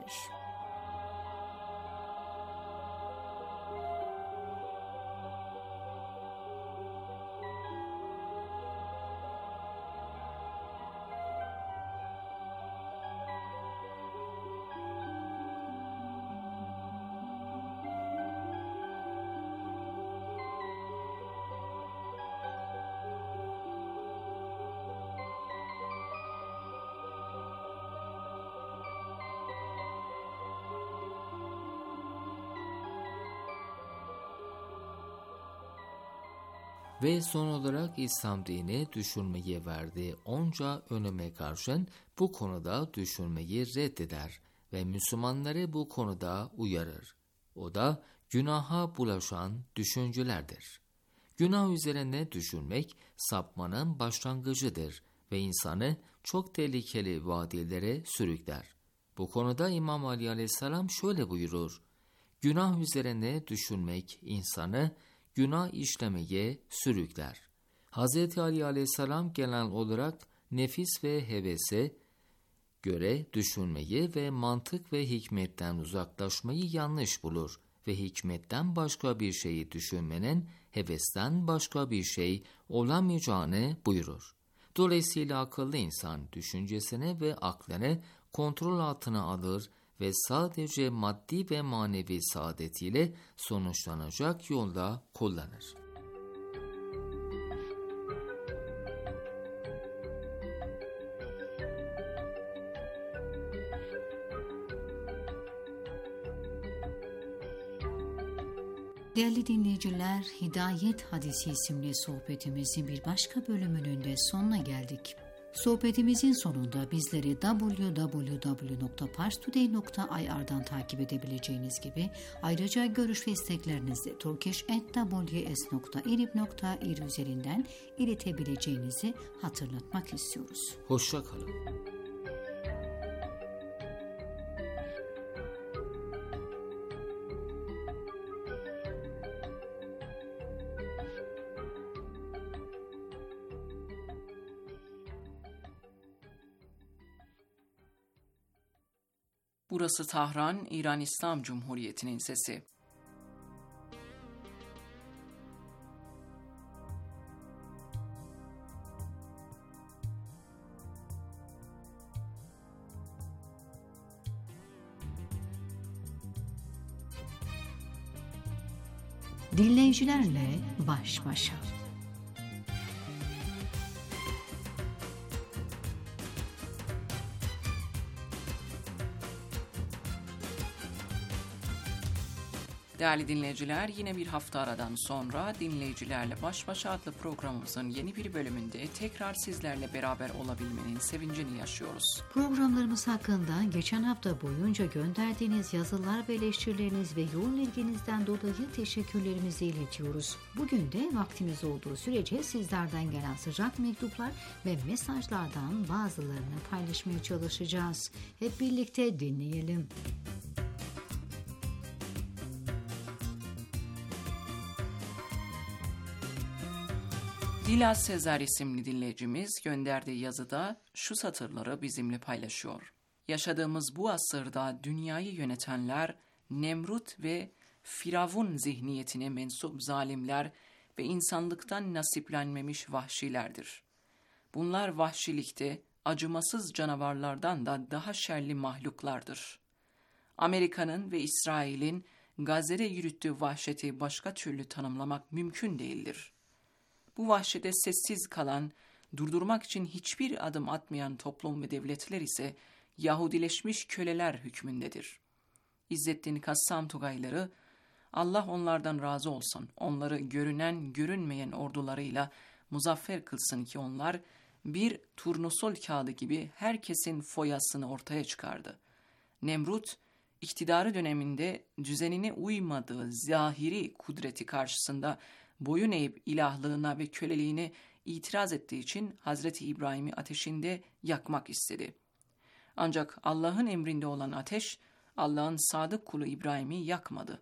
Ve son olarak İslam dini düşünmeye verdiği onca öneme karşın bu konuda düşünmeyi reddeder ve Müslümanları bu konuda uyarır. O da günaha bulaşan düşüncelerdir. Günah üzerine düşünmek sapmanın başlangıcıdır ve insanı çok tehlikeli vadilere sürükler. Bu konuda İmam Ali Aleyhisselam şöyle buyurur: günah üzerine düşünmek insanı günah işlemeye sürükler. Hz. Ali Aleyhisselam genel olarak nefis ve hevese göre düşünmeyi ve mantık ve hikmetten uzaklaşmayı yanlış bulur ve hikmetten başka bir şeyi düşünmenin hevesten başka bir şey olamayacağını buyurur. Dolayısıyla akıllı insan düşüncesini ve aklını kontrol altına alır ve sadece maddi ve manevi saadetiyle sonuçlanacak yolda kullanır. Değerli dinleyiciler, Hidayet Hadisi isimli sohbetimizin bir başka bölümünün de sonuna geldik. Sohbetimizin sonunda bizleri double-u double-u double-u nokta parstoday nokta i r'dan takip edebileceğiniz gibi ayrıca görüş ve isteklerinizi turkish at w s nokta irib nokta ir üzerinden iletebileceğinizi hatırlatmak istiyoruz. Hoşça kalın. Burası Tahran, İran İslam Cumhuriyeti'nin sesi. Dinleyicilerle baş başa. Değerli dinleyiciler, yine bir hafta aradan sonra Dinleyicilerle Baş Başa adlı programımızın yeni bir bölümünde tekrar sizlerle beraber olabilmenin sevincini yaşıyoruz. Programlarımız hakkında geçen hafta boyunca gönderdiğiniz yazılar ve eleştirileriniz ve yoğun ilginizden dolayı teşekkürlerimizi iletiyoruz. Bugün de vaktimiz olduğu sürece sizlerden gelen sıcak mektuplar ve mesajlardan bazılarını paylaşmaya çalışacağız. Hep birlikte dinleyelim. Dila Sezer isimli dinleyicimiz gönderdiği yazıda şu satırları bizimle paylaşıyor. Yaşadığımız bu asırda dünyayı yönetenler Nemrut ve Firavun zihniyetine mensup zalimler ve insanlıktan nasiplenmemiş vahşilerdir. Bunlar vahşilikte acımasız canavarlardan da daha şerli mahluklardır. Amerika'nın ve İsrail'in Gazze'de yürüttüğü vahşeti başka türlü tanımlamak mümkün değildir. Bu vahşete sessiz kalan, durdurmak için hiçbir adım atmayan toplum ve devletler ise Yahudileşmiş köleler hükmündedir. İzzettin Kassam Tugayları, Allah onlardan razı olsun, onları görünen görünmeyen ordularıyla muzaffer kılsın ki onlar bir turnusol kağıdı gibi herkesin foyasını ortaya çıkardı. Nemrut, iktidarı döneminde düzenine uymadığı zahiri kudreti karşısında boyun eğip ilahlığına ve köleliğine itiraz ettiği için Hazreti İbrahim'i ateşinde yakmak istedi. Ancak Allah'ın emrinde olan ateş, Allah'ın sadık kulu İbrahim'i yakmadı.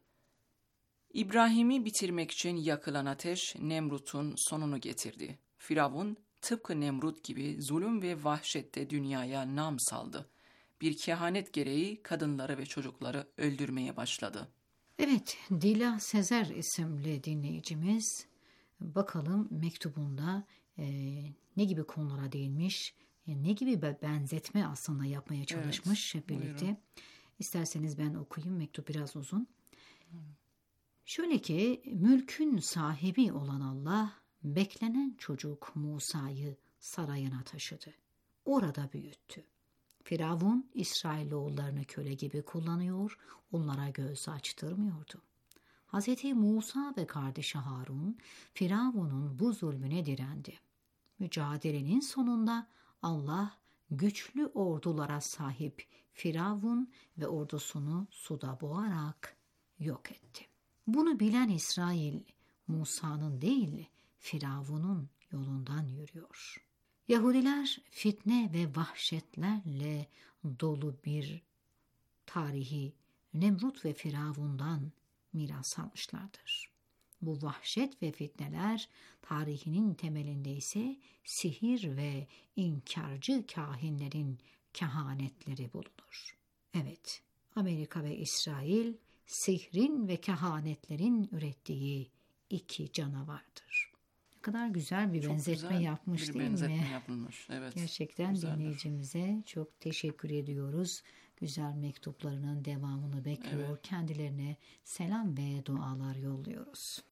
İbrahim'i bitirmek için yakılan ateş, Nemrut'un sonunu getirdi. Firavun, tıpkı Nemrut gibi zulüm ve vahşette dünyaya nam saldı. Bir kehanet gereği kadınları ve çocukları öldürmeye başladı. Evet, Dila Sezer isimli dinleyicimiz bakalım mektubunda e, ne gibi konulara değinmiş, e, ne gibi bir benzetme aslında yapmaya çalışmış evet, hep birlikte. Buyurun. İsterseniz ben okuyayım, mektup biraz uzun. Hmm. Şöyle ki, mülkün sahibi olan Allah, beklenen çocuk Musa'yı sarayına taşıdı. Orada büyüttü. Firavun, İsrailoğullarını köle gibi kullanıyor, onlara göz açtırmıyordu. Hz. Musa ve kardeşi Harun, Firavun'un bu zulmüne direndi. Mücadelenin sonunda Allah, güçlü ordulara sahip Firavun ve ordusunu suda boğarak yok etti. Bunu bilen İsrail, Musa'nın değil, Firavun'un yolundan yürüyor. Yahudiler fitne ve vahşetlerle dolu bir tarihi Nemrut ve Firavun'dan miras almışlardır. Bu vahşet ve fitneler tarihinin temelinde ise sihir ve inkarcı kahinlerin kehanetleri bulunur. Evet, Amerika ve İsrail sihrin ve kehanetlerin ürettiği iki canavardır. Ne kadar güzel bir Çok benzetme güzel yapmış bir değil benzetme mi? yapılmış. Evet. Gerçekten güzeldir. dinleyicimize çok teşekkür ediyoruz. Güzel mektuplarının devamını bekliyor. Evet. Kendilerine selam ve dualar yolluyoruz.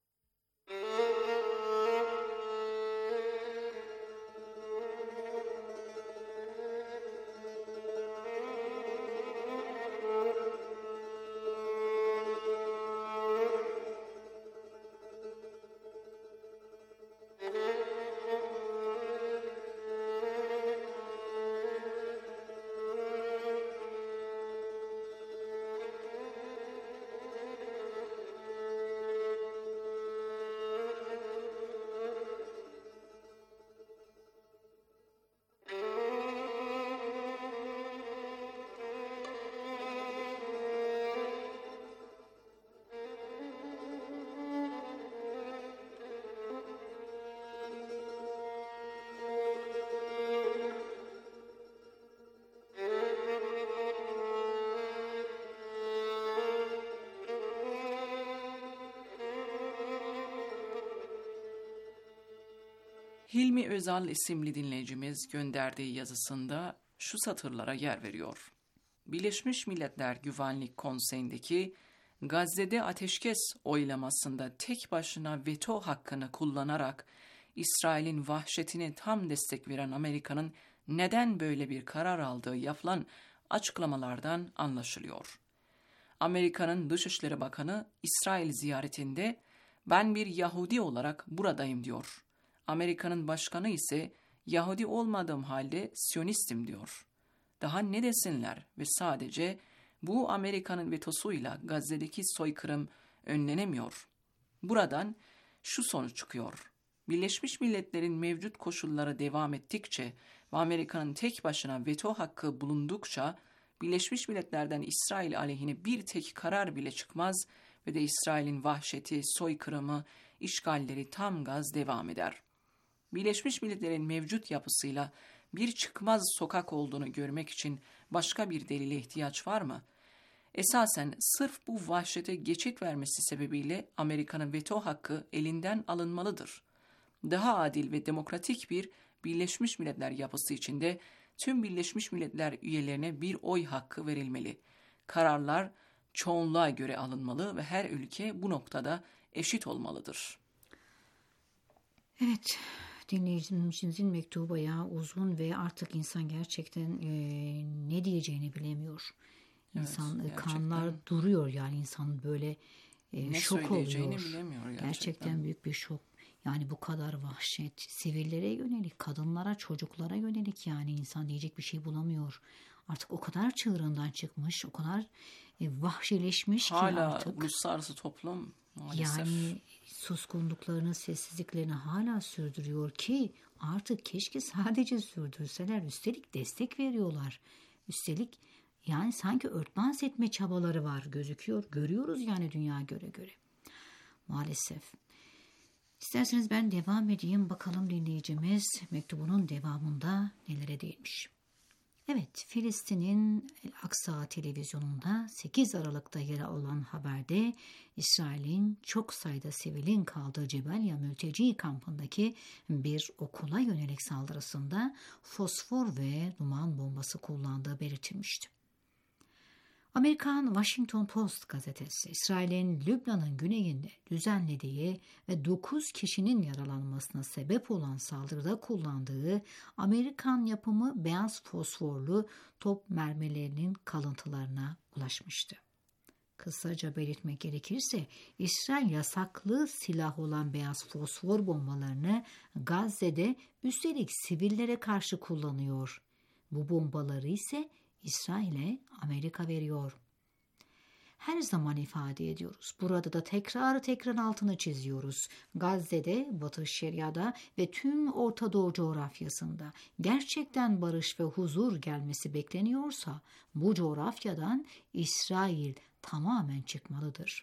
Hilmi Özal isimli dinleyicimiz gönderdiği yazısında şu satırlara yer veriyor. Birleşmiş Milletler Güvenlik Konseyi'ndeki Gazze'de ateşkes oylamasında tek başına veto hakkını kullanarak İsrail'in vahşetine tam destek veren Amerika'nın neden böyle bir karar aldığı yapılan açıklamalardan anlaşılıyor. Amerika'nın Dışişleri Bakanı İsrail ziyaretinde ben bir Yahudi olarak buradayım diyor. Amerika'nın başkanı ise Yahudi olmadığım halde Siyonistim diyor. Daha ne desinler ve sadece bu Amerika'nın vetosuyla Gazze'deki soykırım önlenemiyor. Buradan şu sonuç çıkıyor. Birleşmiş Milletler'in mevcut koşulları devam ettikçe ve Amerika'nın tek başına veto hakkı bulundukça Birleşmiş Milletler'den İsrail aleyhine bir tek karar bile çıkmaz ve de İsrail'in vahşeti, soykırımı, işgalleri tam gaz devam eder. Birleşmiş Milletler'in mevcut yapısıyla bir çıkmaz sokak olduğunu görmek için başka bir delile ihtiyaç var mı? Esasen sırf bu vahşete geçit vermesi sebebiyle Amerika'nın veto hakkı elinden alınmalıdır. Daha adil ve demokratik bir Birleşmiş Milletler yapısı içinde tüm Birleşmiş Milletler üyelerine bir oy hakkı verilmeli. Kararlar çoğunluğa göre alınmalı ve her ülke bu noktada eşit olmalıdır. Evet, dinleyicimizin mektubu bayağı uzun ve artık insan gerçekten e, ne diyeceğini bilemiyor. İnsan Evet, kanlar duruyor yani insan böyle e, ne şok söyleyeceğini oluyor. bilemiyor gerçekten. Gerçekten büyük bir şok. Yani bu kadar vahşet, sivillere yönelik, kadınlara, çocuklara yönelik yani insan diyecek bir şey bulamıyor. Artık o kadar çığırından çıkmış, o kadar e, vahşileşmiş Hala ki artık. uluslararası toplum maalesef. Yani suskunluklarını, sessizliklerini hala sürdürüyor ki artık keşke sadece sürdürseler. Üstelik destek veriyorlar. Üstelik yani sanki örtbas etme çabaları var gözüküyor. Görüyoruz yani dünya göre göre. Maalesef. İsterseniz ben devam edeyim. Bakalım dinleyicimiz mektubunun devamında nelere değinmiş. Evet, Filistin'in El Aksa televizyonunda sekiz Aralık'ta yer alan haberde İsrail'in çok sayıda sivilin kaldığı Cebelya mülteci kampındaki bir okula yönelik saldırısında fosfor ve duman bombası kullandığı belirtilmişti. Amerikan Washington Post gazetesi, İsrail'in Lübnan'ın güneyinde düzenlediği ve dokuz kişinin yaralanmasına sebep olan saldırıda kullandığı Amerikan yapımı beyaz fosforlu top mermilerinin kalıntılarına ulaşmıştı. Kısaca belirtmek gerekirse İsrail yasaklı silah olan beyaz fosfor bombalarını Gazze'de üstelik sivillere karşı kullanıyor. Bu bombaları ise İsrail'e Amerika veriyor. her zaman ifade ediyoruz. Burada da tekrar tekrar altını çiziyoruz. Gazze'de, Batı Şeria'da ve tüm Orta Doğu coğrafyasında gerçekten barış ve huzur gelmesi bekleniyorsa bu coğrafyadan İsrail tamamen çıkmalıdır.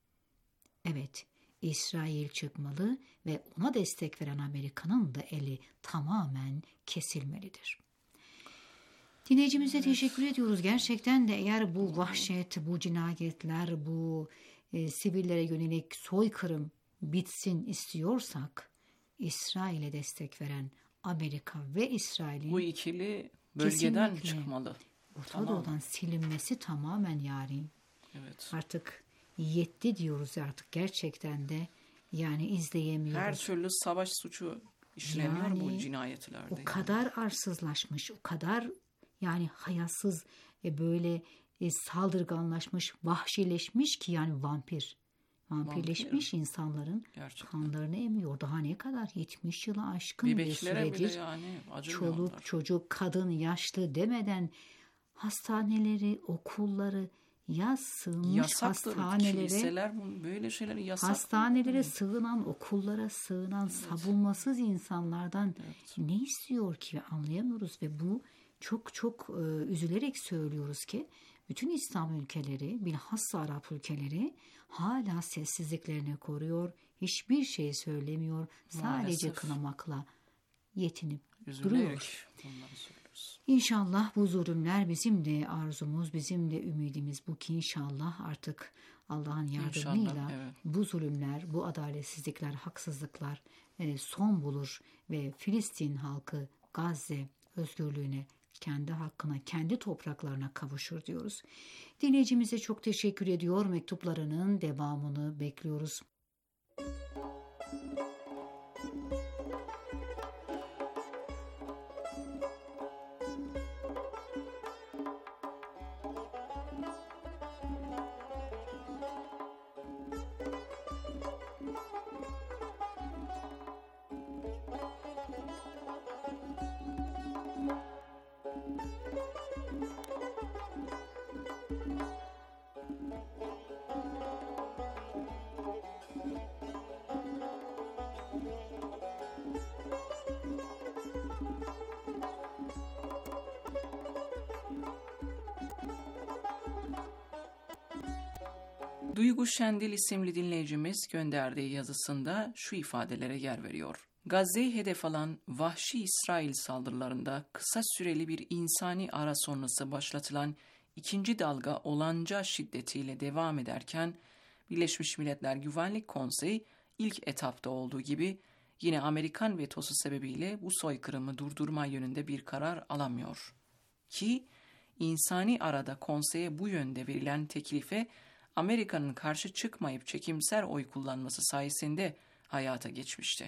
Evet, İsrail çıkmalı ve ona destek veren Amerika'nın da eli tamamen kesilmelidir. Dinleyicimize teşekkür ediyoruz. Gerçekten de eğer bu vahşet, bu cinayetler, bu e, sivillere yönelik soykırım bitsin istiyorsak İsrail'e destek veren Amerika ve İsrail'in Bu ikili bölgeden kesinlikle çıkmalı. Orta Tamam. Doğu'dan silinmesi tamamen yani. Evet. Artık yetti diyoruz artık gerçekten de yani izleyemiyoruz. Her türlü savaş suçu işleniyor Yani bu cinayetlerde. O kadar arsızlaşmış, o kadar yani hayatsız ve böyle e, saldırganlaşmış, vahşileşmiş ki yani vampir. Vampirleşmiş Vampir. insanların Gerçekten. kanlarını emiyor. Daha ne kadar? yetmiş yılı aşkın bir Bebeklere bile süredir. yani acımıyorlar. Çoluk, çocuk, kadın, yaşlı demeden hastaneleri, okulları, ya sığınmış Yasaktır. hastanelere, Kiliseler bunu- böyle şeyleri yasak. hastanelere sığınan, okullara sığınan savunmasız insanlardan ne istiyor ki anlayamıyoruz ve bu çok çok e, üzülerek söylüyoruz ki bütün İslam ülkeleri, bilhassa Arap ülkeleri hala sessizliklerini koruyor, hiçbir şey söylemiyor, sadece Maalesef. kınamakla yetinip Üzülerek duruyor. bunları söylüyoruz. İnşallah bu zulümler bizim de arzumuz, bizim de ümidimiz bu ki inşallah artık Allah'ın yardımıyla İnşallah, evet. bu zulümler, bu adaletsizlikler, haksızlıklar e, son bulur ve Filistin halkı Gazze özgürlüğüne, kendi hakkına, kendi topraklarına kavuşur diyoruz. Dinleyicimize çok teşekkür ediyor. Mektuplarının devamını bekliyoruz. Duygu Şendil isimli dinleyicimiz gönderdiği yazısında şu ifadelere yer veriyor. Gazze'yi hedef alan vahşi İsrail saldırılarında kısa süreli bir insani ara sonrası başlatılan ikinci dalga olanca şiddetiyle devam ederken Birleşmiş Milletler Güvenlik Konseyi ilk etapta olduğu gibi yine Amerikan vetosu sebebiyle bu soykırımı durdurma yönünde bir karar alamıyor. Ki insani arada konseye bu yönde verilen teklife Amerika'nın karşı çıkmayıp çekimser oy kullanması sayesinde hayata geçmişti.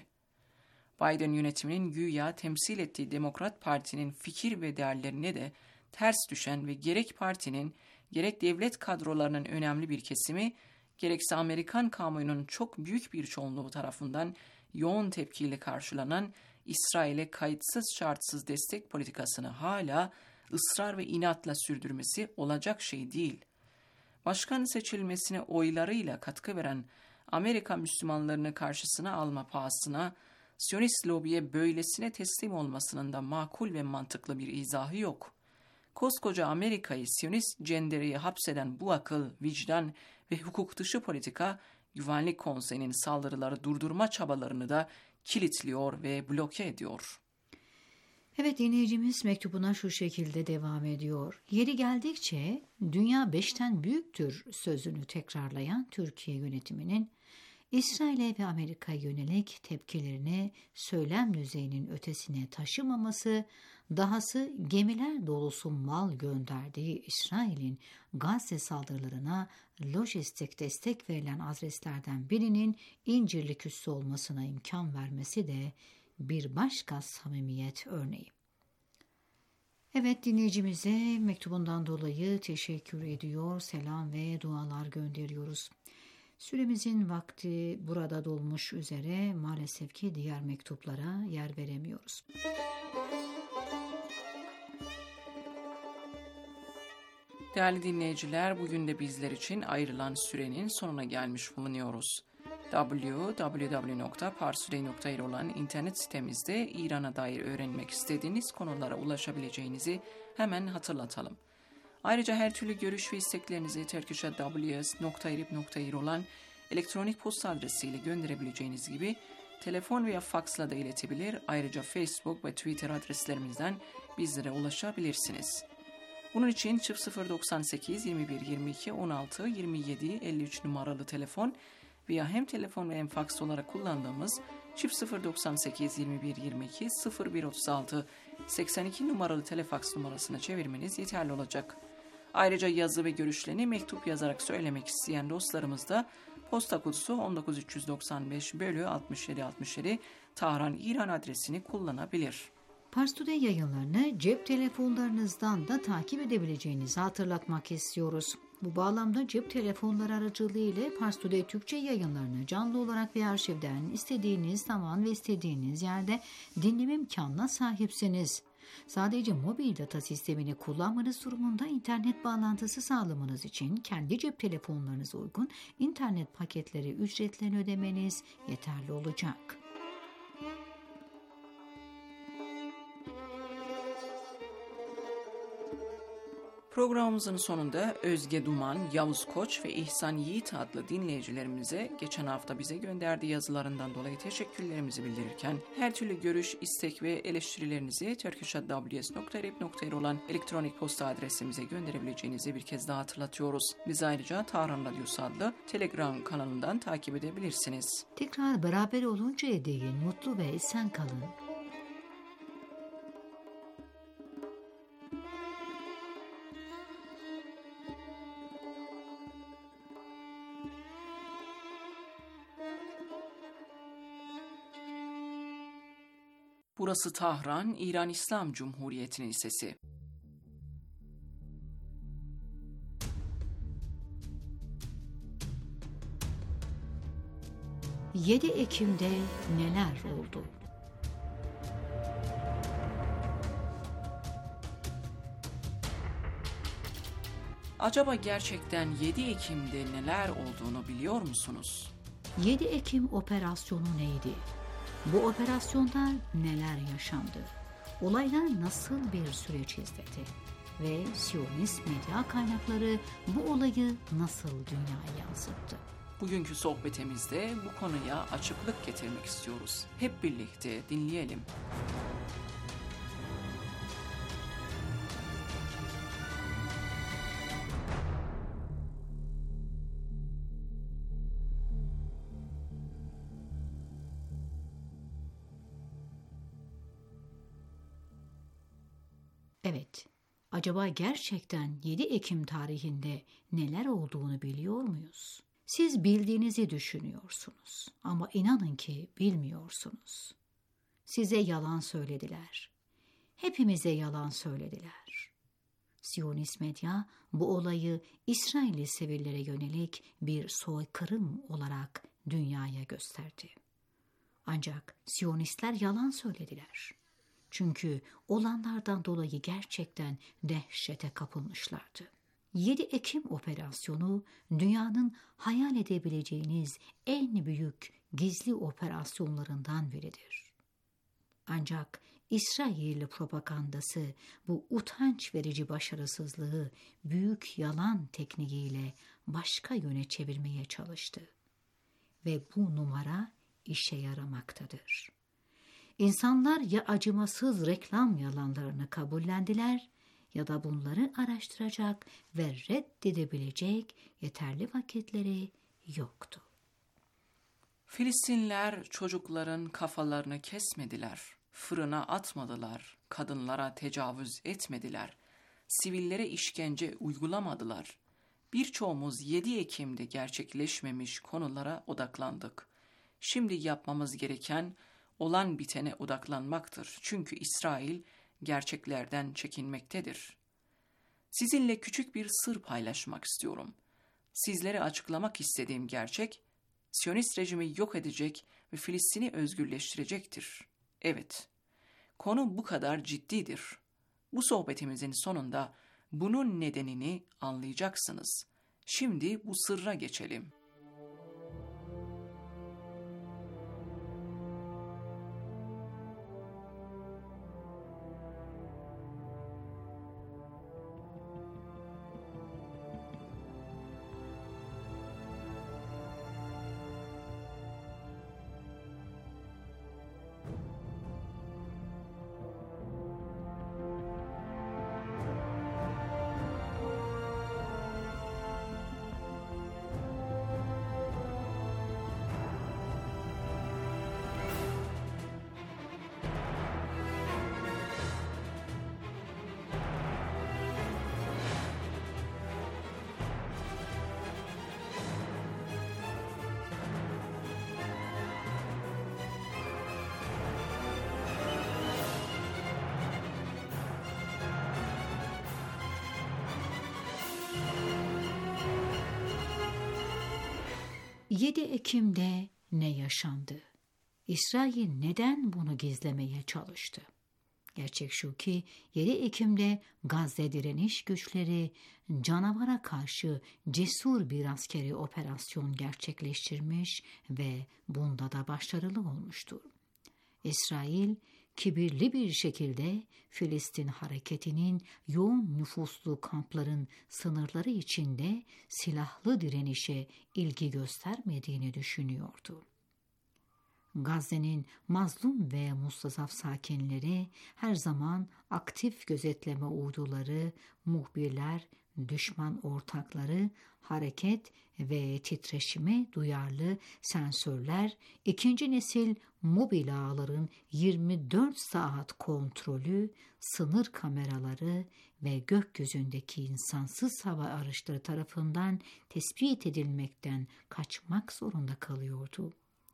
Biden yönetiminin güya temsil ettiği Demokrat Parti'nin fikir ve değerlerine de ters düşen ve gerek partinin gerek devlet kadrolarının önemli bir kesimi, gerekse Amerikan kamuoyunun çok büyük bir çoğunluğu tarafından yoğun tepkiyle karşılanan İsrail'e kayıtsız şartsız destek politikasını hala ısrar ve inatla sürdürmesi olacak şey değil. Başkan seçilmesine oylarıyla katkı veren Amerika Müslümanlarını karşısına alma pahasına Siyonist lobiye böylesine teslim olmasının da makul ve mantıklı bir izahı yok. Koskoca Amerika'yı Siyonist cendereye hapseden bu akıl, vicdan ve hukuk dışı politika, Güvenlik Konseyi'nin saldırıları durdurma çabalarını da kilitliyor ve bloke ediyor. Evet, dinleyicimiz mektubuna şu şekilde devam ediyor. Yeri geldikçe dünya beşten büyüktür sözünü tekrarlayan Türkiye yönetiminin İsrail'e ve Amerika'ya yönelik tepkilerini söylem düzeyinin ötesine taşımaması, dahası gemiler dolusu mal gönderdiği İsrail'in Gazze saldırılarına lojistik destek verilen adreslerden birinin İncirlik üssü olmasına imkan vermesi de bir başka samimiyet örneği. Evet, dinleyicimize mektubundan dolayı teşekkür ediyor, selam ve dualar gönderiyoruz. Süremizin vakti burada dolmuş üzere maalesef ki diğer mektuplara yer veremiyoruz. Değerli dinleyiciler, bugün de bizler için ayrılan sürenin sonuna gelmiş bulunuyoruz. double-u double-u double-u nokta parstoday nokta ir olan internet sitemizde İran'a dair öğrenmek istediğiniz konulara ulaşabileceğinizi hemen hatırlatalım. Ayrıca her türlü görüş ve isteklerinizi turkish at w s nokta irib nokta ir olan elektronik posta adresiyle gönderebileceğiniz gibi telefon veya faksla da iletebilir. Ayrıca Facebook ve Twitter adreslerimizden bizlere ulaşabilirsiniz. Bunun için çift sıfır doksan sekiz yirmi bir yirmi iki on altı yirmi yedi elli üç numaralı telefon veya hem telefon ve hem faks olarak kullandığımız çift sıfır doksan sekiz yirmi bir yirmi iki sıfır bir otuz altı seksen iki numaralı telefaks numarasına çevirmeniz yeterli olacak. Ayrıca yazı ve görüşlerini mektup yazarak söylemek isteyen dostlarımız da posta kutusu on dokuz üç doksan beş bölü altmış yedi altmış yedi Tahran İran adresini kullanabilir. Pars Today yayınlarını cep telefonlarınızdan da takip edebileceğinizi hatırlatmak istiyoruz. Bu bağlamda cep telefonları aracılığıyla Pars Today Türkçe yayınlarını canlı olarak ve arşivden istediğiniz zaman ve istediğiniz yerde dinleme imkanına sahipsiniz. Sadece mobil data sistemini kullanmanız durumunda internet bağlantısı sağlamanız için kendi cep telefonlarınıza uygun internet paketleri ücretlerini ödemeniz yeterli olacak. Programımızın sonunda Özge Duman, Yavuz Koç ve İhsan Yiğit adlı dinleyicilerimize geçen hafta bize gönderdiği yazılarından dolayı teşekkürlerimizi bildirirken her türlü görüş, istek ve eleştirilerinizi turkish at w s nokta irib nokta ir olan elektronik posta adresimize gönderebileceğinizi bir kez daha hatırlatıyoruz. Biz ayrıca Tahran Radyosu adlı Telegram kanalından takip edebilirsiniz. Tekrar beraber oluncaya değin mutlu ve esen kalın. Burası Tahran, İran İslam Cumhuriyeti'nin sesi. yedi Ekim'de neler oldu? Acaba gerçekten yedi Ekim'de neler olduğunu biliyor musunuz? yedi Ekim operasyonu neydi? Bu operasyonda neler yaşandı? Olaylar nasıl bir süreç izledi? Ve Siyonist medya kaynakları bu olayı nasıl dünyaya yansıttı? Bugünkü sohbetimizde bu konuya açıklık getirmek istiyoruz. Hep birlikte dinleyelim. Evet, acaba gerçekten yedi Ekim tarihinde neler olduğunu biliyor muyuz? Siz bildiğinizi düşünüyorsunuz ama inanın ki bilmiyorsunuz. Size yalan söylediler. Hepimize yalan söylediler. Siyonist medya bu olayı İsrailli sivillere yönelik bir soykırım olarak dünyaya gösterdi. Ancak Siyonistler yalan söylediler. Çünkü olanlardan dolayı gerçekten dehşete kapılmışlardı. yedi Ekim operasyonu dünyanın hayal edebileceğiniz en büyük gizli operasyonlarından biridir. Ancak İsrail propagandası bu utanç verici başarısızlığı büyük yalan tekniğiyle başka yöne çevirmeye çalıştı. Ve bu numara işe yaramaktadır. İnsanlar ya acımasız reklam yalanlarını kabullendiler ya da bunları araştıracak ve reddedebilecek yeterli vakitleri yoktu. Filistinliler çocukların kafalarını kesmediler, fırına atmadılar, kadınlara tecavüz etmediler, sivillere işkence uygulamadılar. Birçoğumuz yedi Ekim'de gerçekleşmemiş konulara odaklandık. Şimdi yapmamız gereken olan bitene odaklanmaktır. Çünkü İsrail gerçeklerden çekinmektedir. Sizinle küçük bir sır paylaşmak istiyorum. Sizlere açıklamak istediğim gerçek, Siyonist rejimi yok edecek ve Filistin'i özgürleştirecektir. Evet, konu bu kadar ciddidir. Bu sohbetimizin sonunda Bunun nedenini anlayacaksınız. Şimdi bu sırra geçelim. yedi Ekim'de ne yaşandı? İsrail neden bunu gizlemeye çalıştı? Gerçek şu ki yedi Ekim'de Gazze direniş güçleri canavara karşı cesur bir askeri operasyon gerçekleştirmiş ve bunda da başarılı olmuştur. İsrail kibirli bir şekilde Filistin hareketinin yoğun nüfuslu kampların sınırları içinde silahlı direnişe ilgi göstermediğini düşünüyordu. Gazze'nin mazlum ve mustazaf sakinleri her zaman aktif gözetleme uyduları, muhbirler, düşman ortakları, hareket ve titreşime duyarlı sensörler, ikinci nesil mobil ağların yirmi dört saat kontrolü, sınır kameraları ve gökyüzündeki insansız hava araçları tarafından tespit edilmekten kaçmak zorunda kalıyordu.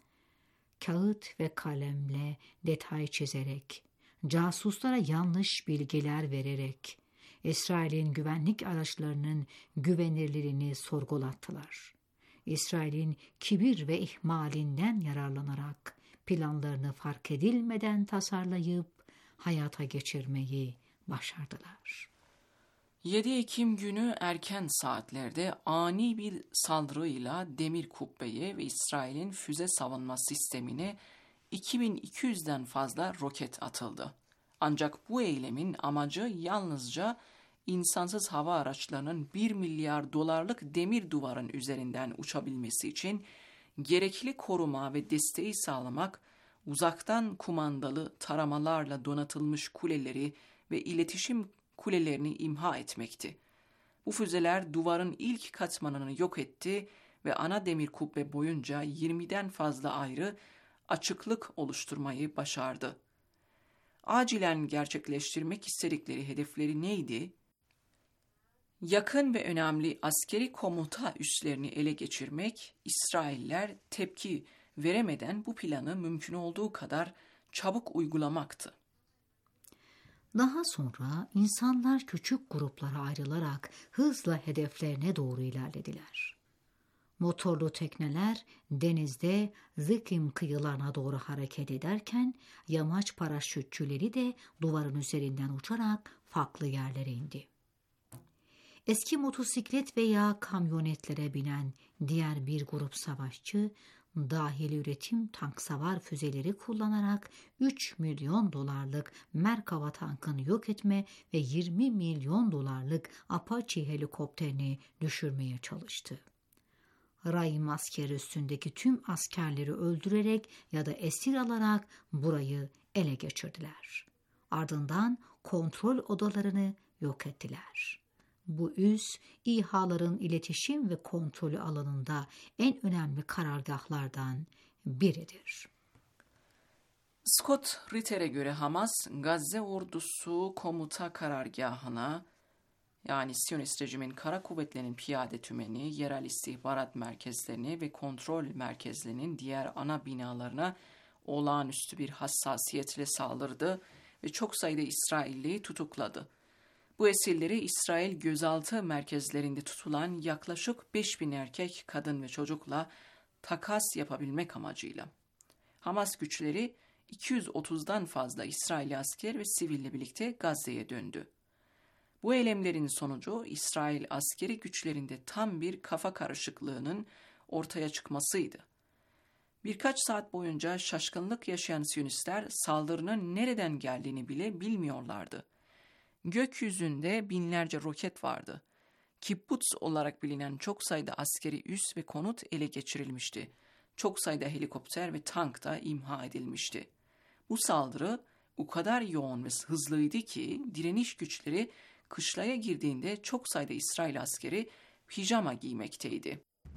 Kağıt ve kalemle detay çizerek, casuslara yanlış bilgiler vererek, İsrail'in güvenlik araçlarının güvenirliğini sorgulattılar. İsrail'in kibir ve ihmalinden yararlanarak planlarını fark edilmeden tasarlayıp hayata geçirmeyi başardılar. yedi Ekim günü erken saatlerde ani bir saldırıyla Demir Kubbe'ye ve İsrail'in füze savunma sistemine iki bin iki yüzden fazla roket atıldı. Ancak bu eylemin amacı yalnızca insansız hava araçlarının bir milyar dolarlık demir duvarın üzerinden uçabilmesi için gerekli koruma ve desteği sağlamak, uzaktan kumandalı taramalarla donatılmış kuleleri ve iletişim kulelerini imha etmekti. Bu füzeler duvarın ilk katmanını yok etti ve ana demir kubbe boyunca yirmiden fazla ayrı açıklık oluşturmayı başardı. Acilen gerçekleştirmek istedikleri hedefleri neydi? Yakın ve önemli askeri komuta üslerini ele geçirmek, İsrailler tepki veremeden bu planı mümkün olduğu kadar çabuk uygulamaktı. Daha sonra insanlar küçük gruplara ayrılarak hızla hedeflerine doğru ilerlediler. Motorlu tekneler denizde Zikim kıyılarına doğru hareket ederken yamaç paraşütçüleri de duvarın üzerinden uçarak farklı yerlere indi. Eski motosiklet veya kamyonetlere binen diğer bir grup savaşçı, dahili üretim tank savar füzeleri kullanarak üç milyon dolarlık Merkava tankını yok etme ve yirmi milyon dolarlık Apache helikopterini düşürmeye çalıştı. Rahim askeri üstündeki tüm askerleri öldürerek ya da esir alarak burayı ele geçirdiler. Ardından kontrol odalarını yok ettiler. Bu üs, İHA'ların iletişim ve kontrolü alanında en önemli karargahlardan biridir. Scott Ritter'e göre Hamas, Gazze ordusu komuta karargahına, yani Siyonist rejimin kara kuvvetlerinin piyade tümeni, yerel istihbarat merkezlerini ve kontrol merkezlerinin diğer ana binalarına olağanüstü bir hassasiyetle saldırdı ve çok sayıda İsrailliyi tutukladı. Bu esirleri İsrail gözaltı merkezlerinde tutulan yaklaşık beş bin erkek, kadın ve çocukla takas yapabilmek amacıyla. Hamas güçleri iki yüz otuzdan fazla İsrail asker ve siville birlikte Gazze'ye döndü. Bu eylemlerin sonucu İsrail askeri güçlerinde tam bir kafa karışıklığının ortaya çıkmasıydı. Birkaç saat boyunca şaşkınlık yaşayan Siyonistler saldırının nereden geldiğini bile bilmiyorlardı. Gökyüzünde binlerce roket vardı. Kibbutz olarak bilinen çok sayıda askeri üs ve konut ele geçirilmişti. Çok sayıda helikopter ve tank da imha edilmişti. Bu saldırı o kadar yoğun ve hızlıydı ki direniş güçleri kışlaya girdiğinde çok sayıda İsrail askeri pijama giymekteydi.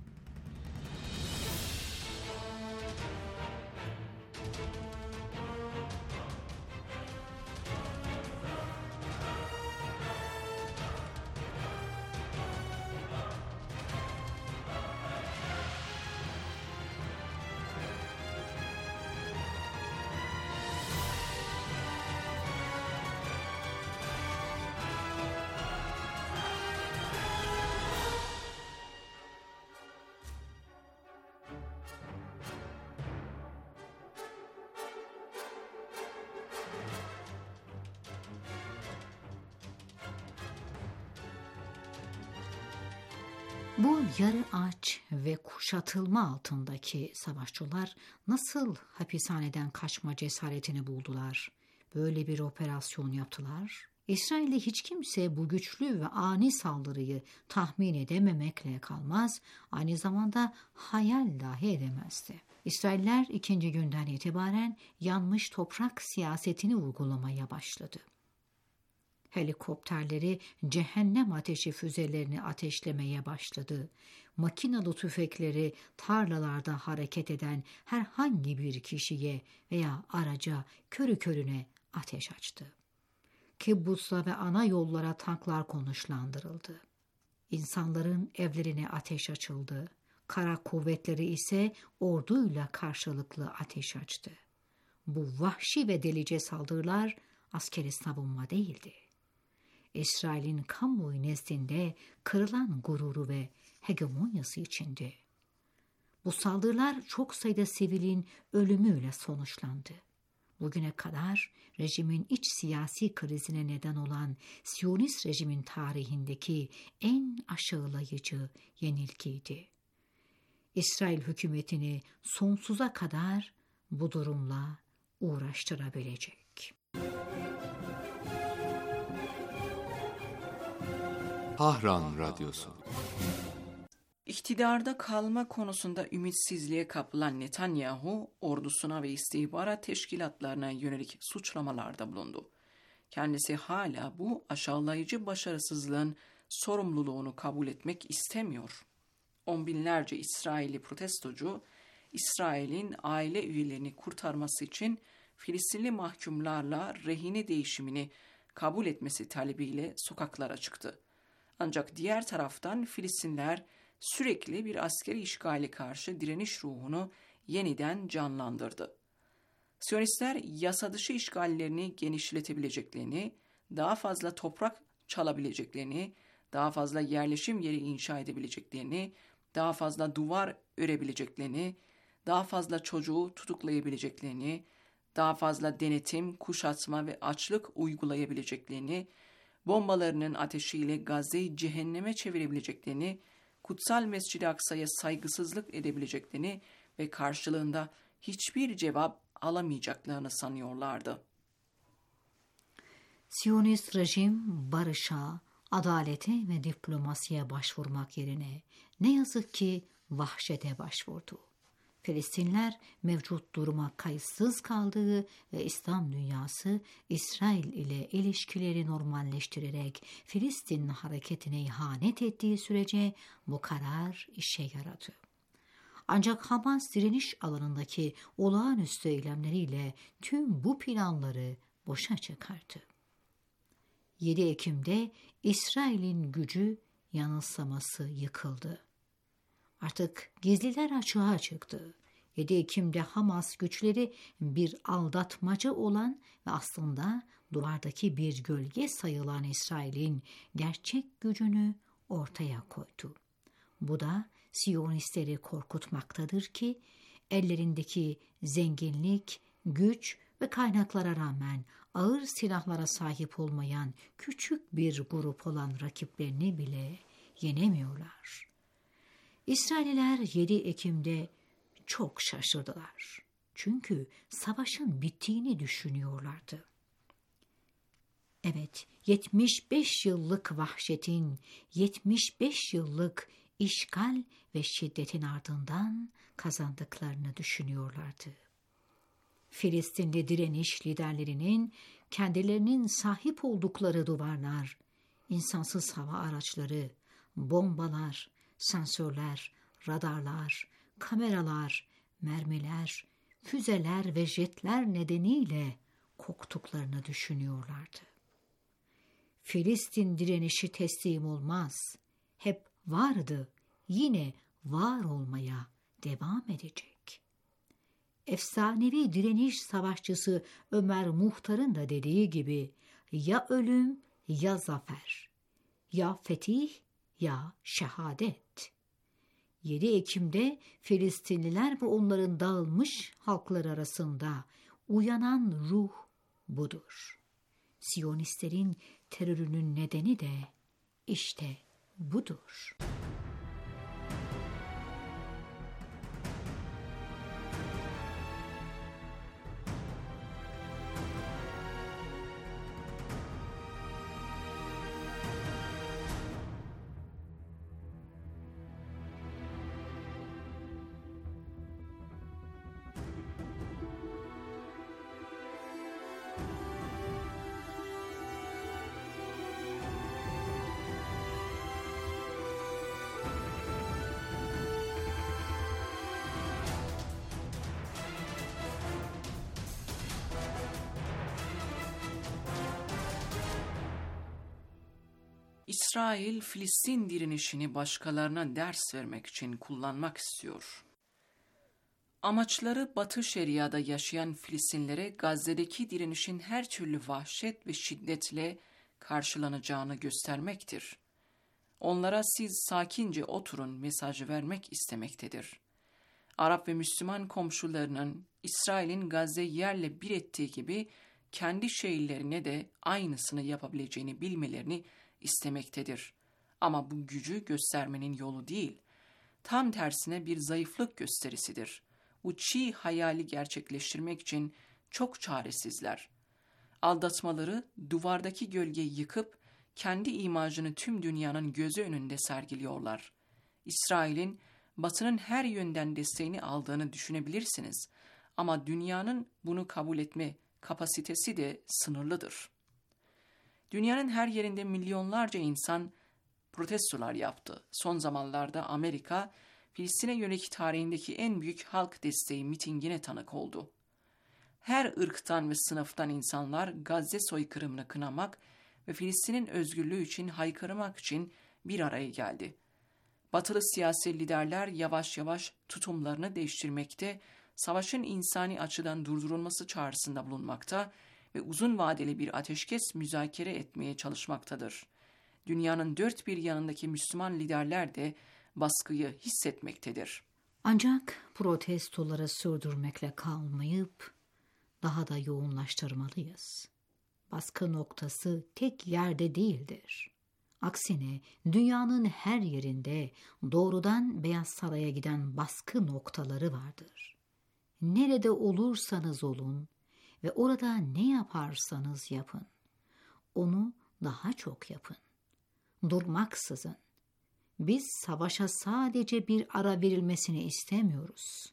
Bu yarı aç ve kuşatılma altındaki savaşçılar nasıl hapishaneden kaçma cesaretini buldular? Böyle bir operasyon yaptılar. İsrail'de hiç kimse bu güçlü ve ani saldırıyı tahmin edememekle kalmaz, aynı zamanda hayal dahi edemezdi. İsrailler ikinci günden itibaren yanmış toprak siyasetini uygulamaya başladı. Helikopterleri cehennem ateşi füzelerini ateşlemeye başladı. Makinalı tüfekleri tarlalarda hareket eden herhangi bir kişiye veya araca körü körüne ateş açtı. Kibbutza ve ana yollara tanklar konuşlandırıldı. İnsanların evlerine ateş açıldı. Kara kuvvetleri ise orduyla karşılıklı ateş açtı. Bu vahşi ve delice saldırılar askeri savunma değildi. İsrail'in kamuoyu nezdinde kırılan gururu ve hegemonyası içindi. Bu saldırılar çok sayıda sivilin ölümüyle sonuçlandı. Bugüne kadar rejimin iç siyasi krizine neden olan Siyonist rejimin tarihindeki en aşağılayıcı yenilgiydi. İsrail hükümetini sonsuza kadar bu durumla uğraştırabilecek. Tahran Radyosu. İktidarda kalma konusunda ümitsizliğe kapılan Netanyahu, ordusuna ve istihbarat teşkilatlarına yönelik suçlamalarda bulundu. Kendisi hala bu aşağılayıcı başarısızlığın sorumluluğunu kabul etmek istemiyor. On binlerce İsrailli protestocu, İsrail'in aile üyelerini kurtarması için Filistinli mahkumlarla rehine değişimini kabul etmesi talebiyle sokaklara çıktı. Ancak diğer taraftan Filistinler sürekli bir askeri işgali karşı direniş ruhunu yeniden canlandırdı. Siyonistler yasa dışı işgallerini genişletebileceklerini, daha fazla toprak çalabileceklerini, daha fazla yerleşim yeri inşa edebileceklerini, daha fazla duvar örebileceklerini, daha fazla çocuğu tutuklayabileceklerini, daha fazla denetim, kuşatma ve açlık uygulayabileceklerini, bombalarının ateşiyle Gazze'yi cehenneme çevirebileceklerini, Kutsal Mescid-i Aksa'ya saygısızlık edebileceklerini ve karşılığında hiçbir cevap alamayacaklarını sanıyorlardı. Siyonist rejim barışa, adalete ve diplomasiye başvurmak yerine ne yazık ki vahşete başvurdu. Filistinler mevcut duruma kayıtsız kaldığı ve İslam dünyası İsrail ile ilişkileri normalleştirerek Filistin hareketine ihanet ettiği sürece bu karar işe yaradı. Ancak Hamas direniş alanındaki olağanüstü eylemleriyle tüm bu planları boşa çıkardı. yedi Ekim'de İsrail'in gücü yanılsaması yıkıldı. Artık gizliler açığa çıktı. yedi Ekim'de Hamas güçleri bir aldatmaca olan ve aslında duvardaki bir gölge sayılan İsrail'in gerçek gücünü ortaya koydu. Bu da Siyonistleri korkutmaktadır ki ellerindeki zenginlik, güç ve kaynaklara rağmen ağır silahlara sahip olmayan küçük bir grup olan rakiplerini bile yenemiyorlar. İsrailliler yedi Ekim'de çok şaşırdılar. Çünkü savaşın bittiğini düşünüyorlardı. Evet, yetmiş beş yıllık vahşetin, yetmiş beş yıllık işgal ve şiddetin ardından kazandıklarını düşünüyorlardı. Filistinli direniş liderlerinin kendilerinin sahip oldukları duvarlar, insansız hava araçları, bombalar, sensörler, radarlar, kameralar, mermiler, füzeler ve jetler nedeniyle korktuklarını düşünüyorlardı. Filistin direnişi teslim olmaz. Hep vardı, yine var olmaya devam edecek. Efsanevi direniş savaşçısı Ömer Muhtar'ın da dediği gibi ya ölüm ya zafer, ya fetih ya şehadet. yedi Ekim'de Filistinliler ve onların dağılmış halklar arasında uyanan ruh budur. Siyonistlerin terörünün nedeni de işte budur. İsrail, Filistin direnişini başkalarına ders vermek için kullanmak istiyor. Amaçları Batı Şeria'da yaşayan Filistinlere Gazze'deki direnişin her türlü vahşet ve şiddetle karşılanacağını göstermektir. Onlara siz sakince oturun mesajı vermek istemektedir. Arap ve Müslüman komşularının İsrail'in Gazze'yi yerle bir ettiği gibi kendi şehirlerine de aynısını yapabileceğini bilmelerini istemektedir. Ama bu gücü göstermenin yolu değil, tam tersine bir zayıflık gösterisidir. Bu çiğ hayali gerçekleştirmek için çok çaresizler. Aldatmaları duvardaki gölgeyi yıkıp kendi imajını tüm dünyanın gözü önünde sergiliyorlar. İsrail'in Batı'nın her yönden desteğini aldığını düşünebilirsiniz ama dünyanın bunu kabul etme kapasitesi de sınırlıdır. Dünyanın her yerinde milyonlarca insan protestolar yaptı. Son zamanlarda Amerika, Filistin'e yönelik tarihindeki en büyük halk desteği mitingine tanık oldu. Her ırktan ve sınıftan insanlar Gazze soykırımını kınamak ve Filistin'in özgürlüğü için haykırmak için bir araya geldi. Batılı siyasi liderler yavaş yavaş tutumlarını değiştirmekte, savaşın insani açıdan durdurulması çağrısında bulunmakta ve uzun vadeli bir ateşkes müzakere etmeye çalışmaktadır. Dünyanın dört bir yanındaki Müslüman liderler de baskıyı hissetmektedir. Ancak protestoları sürdürmekle kalmayıp daha da yoğunlaştırmalıyız. Baskı noktası tek yerde değildir. Aksine dünyanın her yerinde doğrudan Beyaz Saray'a giden baskı noktaları vardır. Nerede olursanız olun ve orada ne yaparsanız yapın, onu daha çok yapın. Durmaksızın. Biz savaşa sadece bir ara verilmesini istemiyoruz.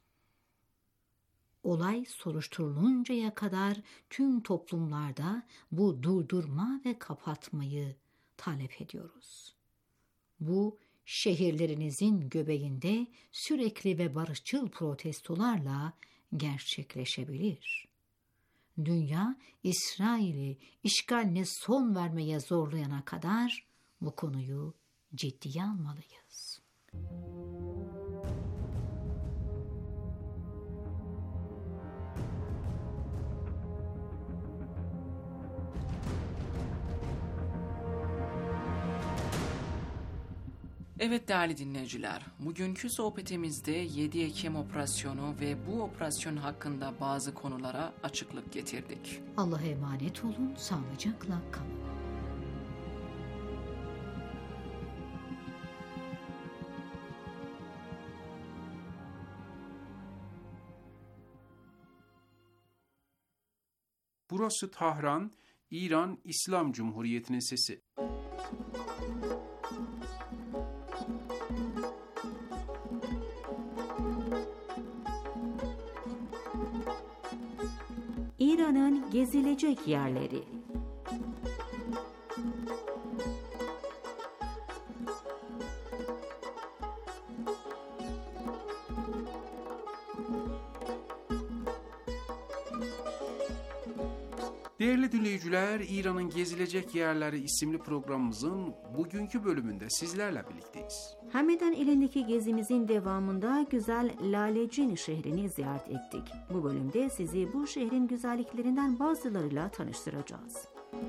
Olay soruşturuluncaya kadar tüm toplumlarda bu durdurma ve kapatmayı talep ediyoruz. Bu şehirlerinizin göbeğinde sürekli ve barışçıl protestolarla gerçekleşebilir. Dünya İsrail'i işgaline son vermeye zorlayana kadar bu konuyu ciddiye almalıyız. Evet değerli dinleyiciler, bugünkü sohbetimizde yedi Ekim operasyonu ve bu operasyon hakkında bazı konulara açıklık getirdik. Allah'a emanet olun, sağlıcakla kalın. Burası Tahran, İran İslam Cumhuriyeti'nin sesi. İran'ın gezilecek yerleri. Değerli dinleyiciler, İran'ın Gezilecek Yerleri isimli programımızın bugünkü bölümünde sizlerle birlikteyiz. Hamedan ilindeki gezimizin devamında güzel Lalecin şehrini ziyaret ettik. Bu bölümde sizi bu şehrin güzelliklerinden bazılarıyla tanıştıracağız.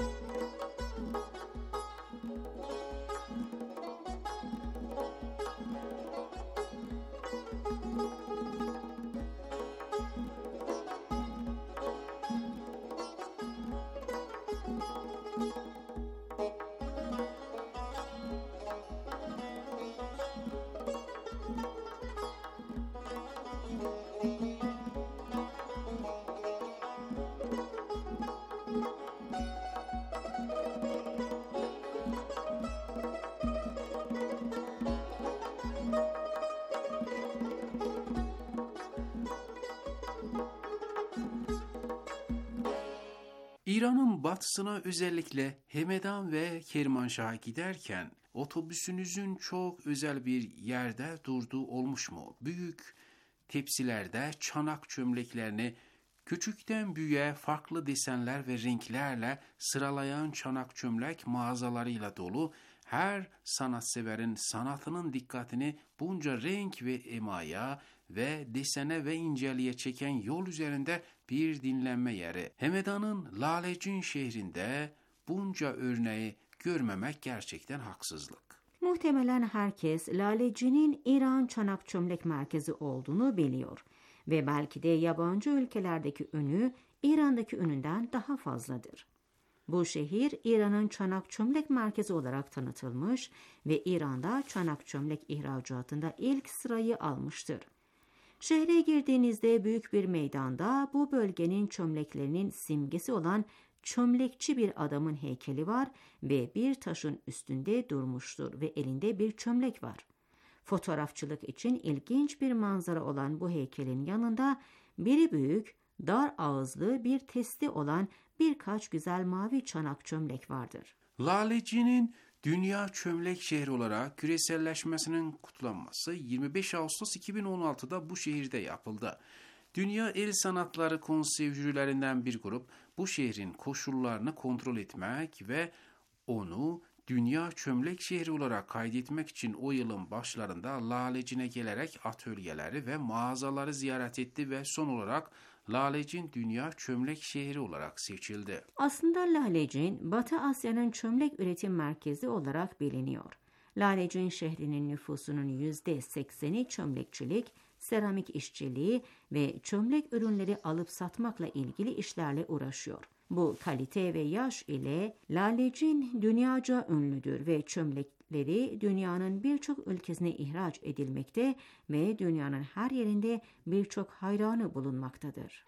İran'ın batısına özellikle Hemedan ve Kermanşah'a giderken otobüsünüzün çok özel bir yerde durduğu olmuş mu? Büyük tepsilerde çanak çömleklerini küçükten büyüğe farklı desenler ve renklerle sıralayan çanak çömlek mağazalarıyla dolu, her sanatseverin sanatının dikkatini bunca renk ve emaya ve desene ve inceliğe çeken yol üzerinde bir dinlenme yeri. Hemedan'ın Lalecin şehrinde bunca örneği görmemek gerçekten haksızlık. Muhtemelen herkes Laleci'nin İran Çanak Çömlek Merkezi olduğunu biliyor ve belki de yabancı ülkelerdeki ünü İran'daki ününden daha fazladır. Bu şehir İran'ın çanak çömlek merkezi olarak tanıtılmış ve İran'da çanak çömlek ihracatında ilk sırayı almıştır. Şehre girdiğinizde büyük bir meydanda bu bölgenin çömleklerinin simgesi olan çömlekçi bir adamın heykeli var ve bir taşın üstünde durmuştur ve elinde bir çömlek var. Fotoğrafçılık için ilginç bir manzara olan bu heykelin yanında biri büyük, dar ağızlı bir testi olan birkaç güzel mavi çanak çömlek vardır. Laleci'nin Dünya Çömlek Şehri olarak küreselleşmesinin kutlanması yirmi beş Ağustos iki bin on altıda bu şehirde yapıldı. Dünya El Sanatları Konseyi jürilerinden bir grup bu şehrin koşullarını kontrol etmek ve onu Dünya Çömlek Şehri olarak kaydetmek için o yılın başlarında Laleci'ne gelerek atölyeleri ve mağazaları ziyaret etti ve son olarak Lalecin Dünya Çömlek Şehri olarak seçildi. Aslında Lalecin, Batı Asya'nın çömlek üretim merkezi olarak biliniyor. Lalecin şehrinin nüfusunun yüzde sekseni çömlekçilik, seramik işçiliği ve çömlek ürünleri alıp satmakla ilgili işlerle uğraşıyor. Bu kalite ve yaş ile Lalecin dünyaca ünlüdür ve çömlekleri dünyanın birçok ülkesine ihraç edilmekte ve dünyanın her yerinde birçok hayranı bulunmaktadır.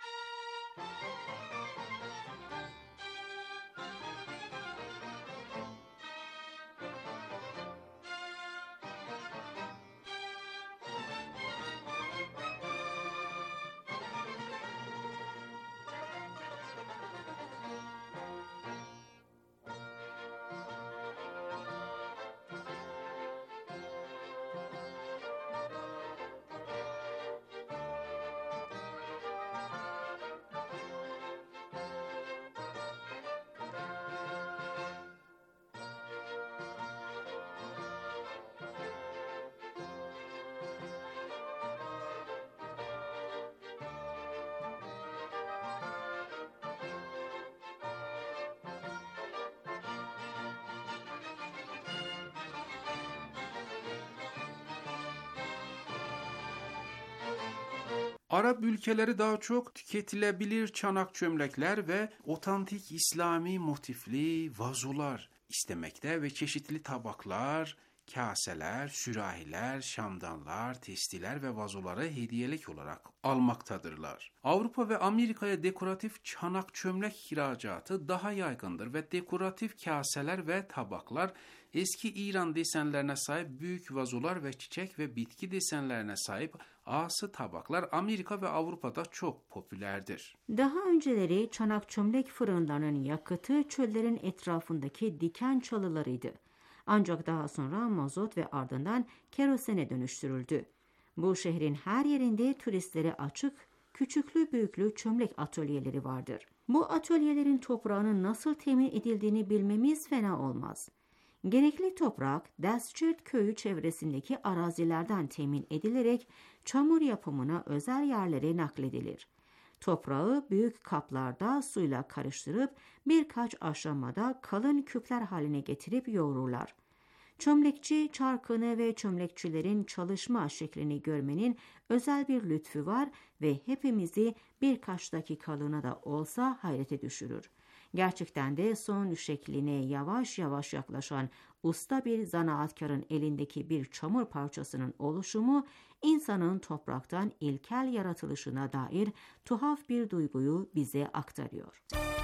Arap ülkeleri daha çok tüketilebilir çanak çömlekler ve otantik İslami motifli vazolar istemekte ve çeşitli tabaklar, kaseler, sürahiler, şamdanlar, testiler ve vazoları hediyelik olarak almaktadırlar. Avrupa ve Amerika'ya dekoratif çanak çömlek ihracatı daha yaygındır ve dekoratif kaseler ve tabaklar eski İran desenlerine sahip büyük vazolar ve çiçek ve bitki desenlerine sahip ası tabaklar Amerika ve Avrupa'da çok popülerdir. Daha önceleri çanak çömlek fırınlarının yakıtı çöllerin etrafındaki diken çalılarıydı. Ancak daha sonra mazot ve ardından kerosene dönüştürüldü. Bu şehrin her yerinde turistlere açık, küçüklü büyüklü çömlek atölyeleri vardır. Bu atölyelerin toprağının nasıl temin edildiğini bilmemiz fena olmaz. Gerekli toprak, Dastçert köyü çevresindeki arazilerden temin edilerek çamur yapımına özel yerlere nakledilir. Toprağı büyük kaplarda suyla karıştırıp birkaç aşamada kalın küpler haline getirip yoğururlar. Çömlekçi çarkını ve çömlekçilerin çalışma şeklini görmenin özel bir lütfu var ve hepimizi birkaç dakikalığına da olsa hayrete düşürür. Gerçekten de son şekline yavaş yavaş yaklaşan usta bir zanaatkarın elindeki bir çamur parçasının oluşumu, insanın topraktan ilkel yaratılışına dair tuhaf bir duyguyu bize aktarıyor.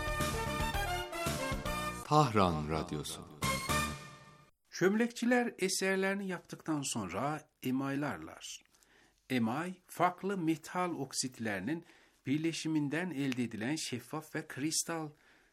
Tahran Radyosu. Çömlekçiler eserlerini yaptıktan sonra emaylarlar. Emay, farklı metal oksitlerinin birleşiminden elde edilen şeffaf ve kristal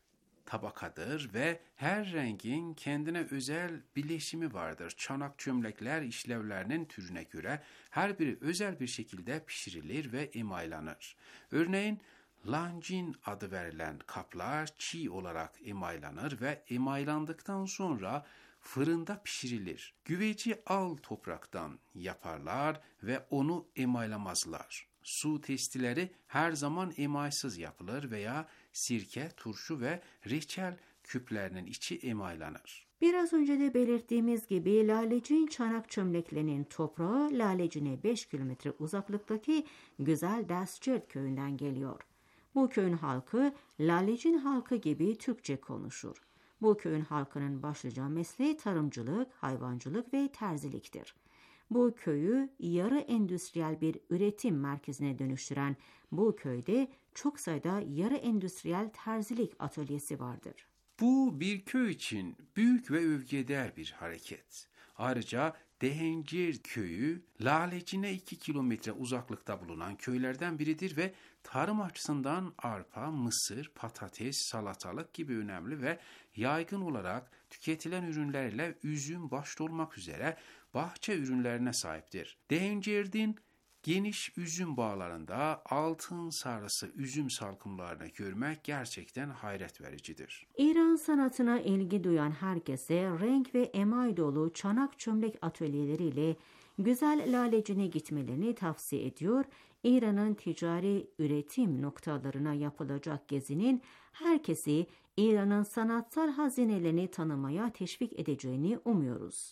tabakadır ve her rengin kendine özel bileşimi vardır. Çanak çömlekler işlevlerinin türüne göre her biri özel bir şekilde pişirilir ve emaylanır. Örneğin lancin adı verilen kaplar çiğ olarak emaylanır ve emaylandıktan sonra fırında pişirilir. Güveci al topraktan yaparlar ve onu emaylamazlar. Su testileri her zaman emaysız yapılır veya sirke, turşu ve reçel küplerinin içi emaylanır. Biraz önce de belirttiğimiz gibi Lalecin çanak çömleklerinin toprağı Lalecine beş kilometre uzaklıktaki güzel Dastçert köyünden geliyor. Bu köyün halkı Lalecin halkı gibi Türkçe konuşur. Bu köyün halkının başlıca mesleği tarımcılık, hayvancılık ve terziliktir. Bu köyü yarı endüstriyel bir üretim merkezine dönüştüren bu köyde çok sayıda yarı endüstriyel terzilik atölyesi vardır. Bu bir köy için büyük ve övgüdeğer bir hareket. Ayrıca Dehencir köyü Lalecine iki kilometre uzaklıkta bulunan köylerden biridir ve tarım açısından arpa, mısır, patates, salatalık gibi önemli ve yaygın olarak tüketilen ürünlerle üzüm başta olmak üzere bahçe ürünlerine sahiptir. Dehencir'in geniş üzüm bağlarında altın sarısı üzüm salkımlarını görmek gerçekten hayret vericidir. İran sanatına ilgi duyan herkese renk ve emay dolu çanak çömlek atölyeleriyle güzel Lalecine gitmelerini tavsiye ediyor. İran'ın ticari üretim noktalarına yapılacak gezinin herkesi İran'ın sanatsal hazinelerini tanımaya teşvik edeceğini umuyoruz.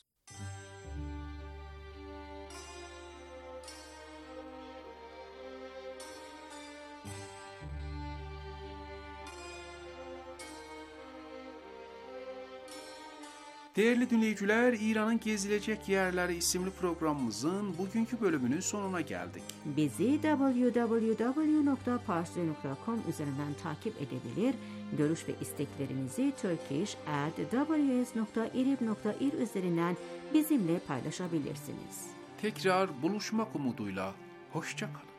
Değerli dinleyiciler, İran'ın gezilecek yerleri isimli programımızın bugünkü bölümünün sonuna geldik. Bizi double-u double-u double-u nokta parsi nokta com üzerinden takip edebilir, görüş ve isteklerinizi turkish at w s nokta irib nokta ir üzerinden bizimle paylaşabilirsiniz. Tekrar buluşmak umuduyla, hoşça kalın.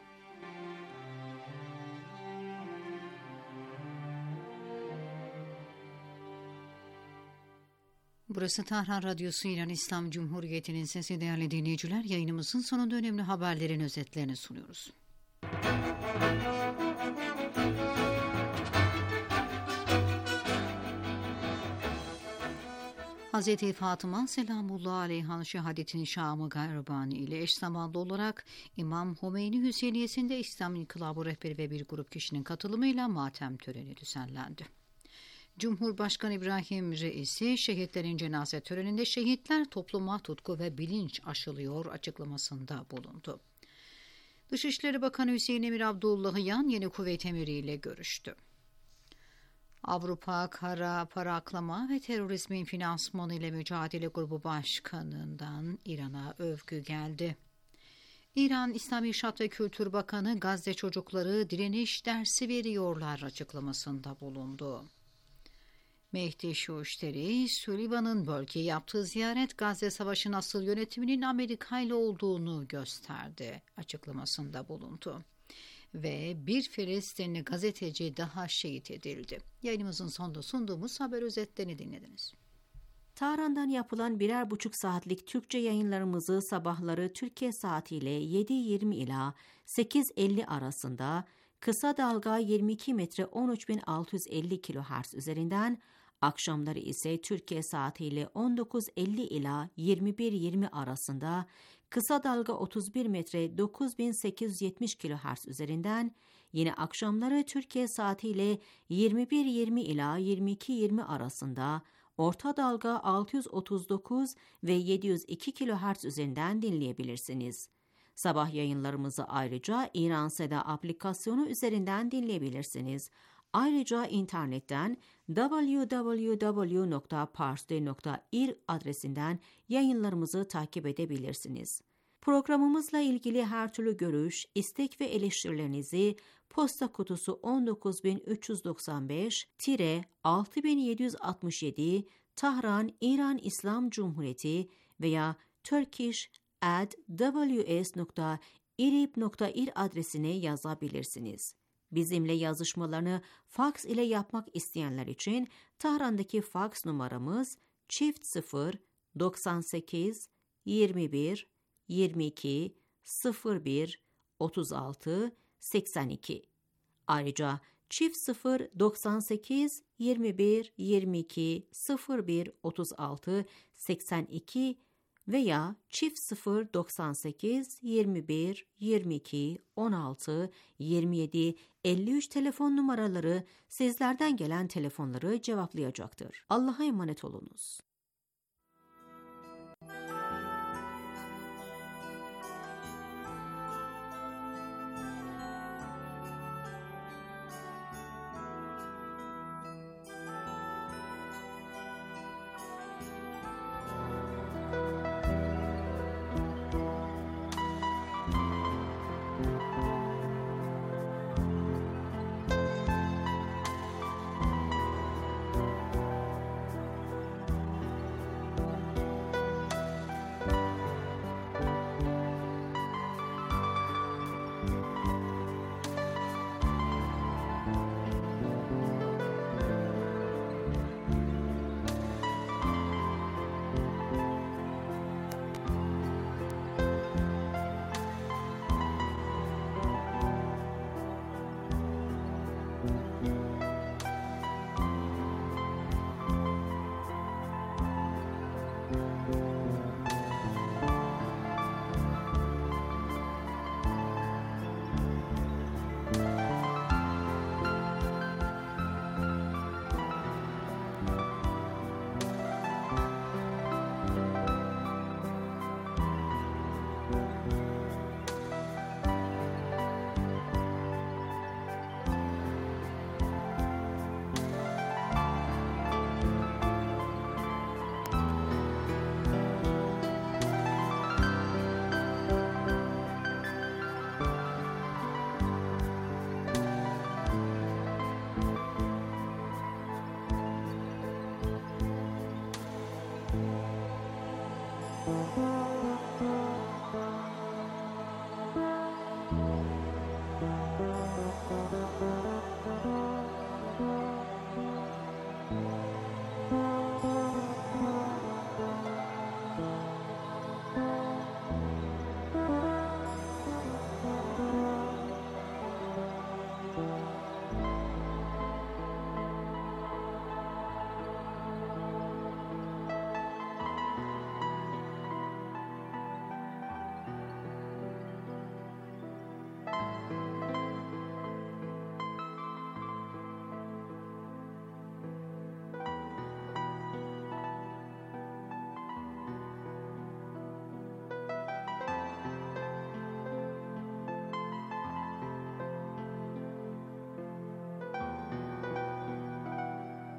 Burası Tahran Radyosu İran İslam Cumhuriyeti'nin sesi. Değerli dinleyiciler, yayınımızın sonunda önemli haberlerin özetlerini sunuyoruz. Hazreti Fatıma Selamullah Aleyhan şehadetin Şam-ı Gayribani ile eş zamanlı olarak İmam Hümeyni Hüseyiniyesi'nde İslam İnkılabı rehberi ve bir grup kişinin katılımıyla matem töreni düzenlendi. Cumhurbaşkanı İbrahim Reisi, şehitlerin cenaze töreninde şehitler topluma tutku ve bilinç aşılıyor açıklamasında bulundu. Dışişleri Bakanı Hüseyin Emir Abdullahian yeni kuvvet emiriyle görüştü. Avrupa Kara Para Aklama ve Terörizmin Finansmanı ile Mücadele Grubu Başkanı'ndan İran'a övgü geldi. İran İslam İrşad ve Kültür Bakanı Gazze çocukları direniş dersi veriyorlar açıklamasında bulundu. Mehdi Şuşteri, Sullivan'ın bölgeye yaptığı ziyaret Gazze Savaşı'nın asıl yönetiminin Amerika ile olduğunu gösterdi açıklamasında bulundu. Ve bir Filistinli gazeteci daha şehit edildi. Yayınımızın sonunda sunduğumuz haber özetlerini dinlediniz. Tahran'dan yapılan birer buçuk saatlik Türkçe yayınlarımızı sabahları Türkiye saatiyle yedi yirmi ila sekiz elli arasında kısa dalga yirmi iki metre on üç bin altı yüz elli kilohertz üzerinden, akşamları ise Türkiye saatiyle on dokuz elli ila yirmi bir yirmi arasında kısa dalga otuz bir metre dokuz bin sekiz yüz yetmiş kilohertz üzerinden, yine akşamları Türkiye saatiyle yirmi bir yirmi ila yirmi iki yirmi arasında orta dalga altı yüz otuz dokuz ve yedi yüz iki kilohertz üzerinden dinleyebilirsiniz. Sabah yayınlarımızı ayrıca İran Seda aplikasyonu üzerinden dinleyebilirsiniz. Ayrıca internetten double-u double-u double-u nokta parstoy nokta ir adresinden yayınlarımızı takip edebilirsiniz. Programımızla ilgili her türlü görüş, istek ve eleştirilerinizi posta kutusu on dokuz bin üç yüz doksan beş altı bin yedi yüz altmış yedi Tahran, İran İslam Cumhuriyeti veya turkish at w s nokta irib nokta ir adresine yazabilirsiniz. Bizimle yazışmalarını faks ile yapmak isteyenler için Tahran'daki faks numaramız çift sıfır doksan sekiz yirmi bir yirmi iki sıfır bir otuz altı seksen iki. Ayrıca çift sıfır doksan sekiz yirmi bir yirmi iki sıfır bir otuz altı seksen iki veya çift sıfır doksan sekiz yirmi bir yirmi iki on altı yirmi yedi elli üç telefon numaraları sizlerden gelen telefonları cevaplayacaktır. Allah'a emanet olunuz.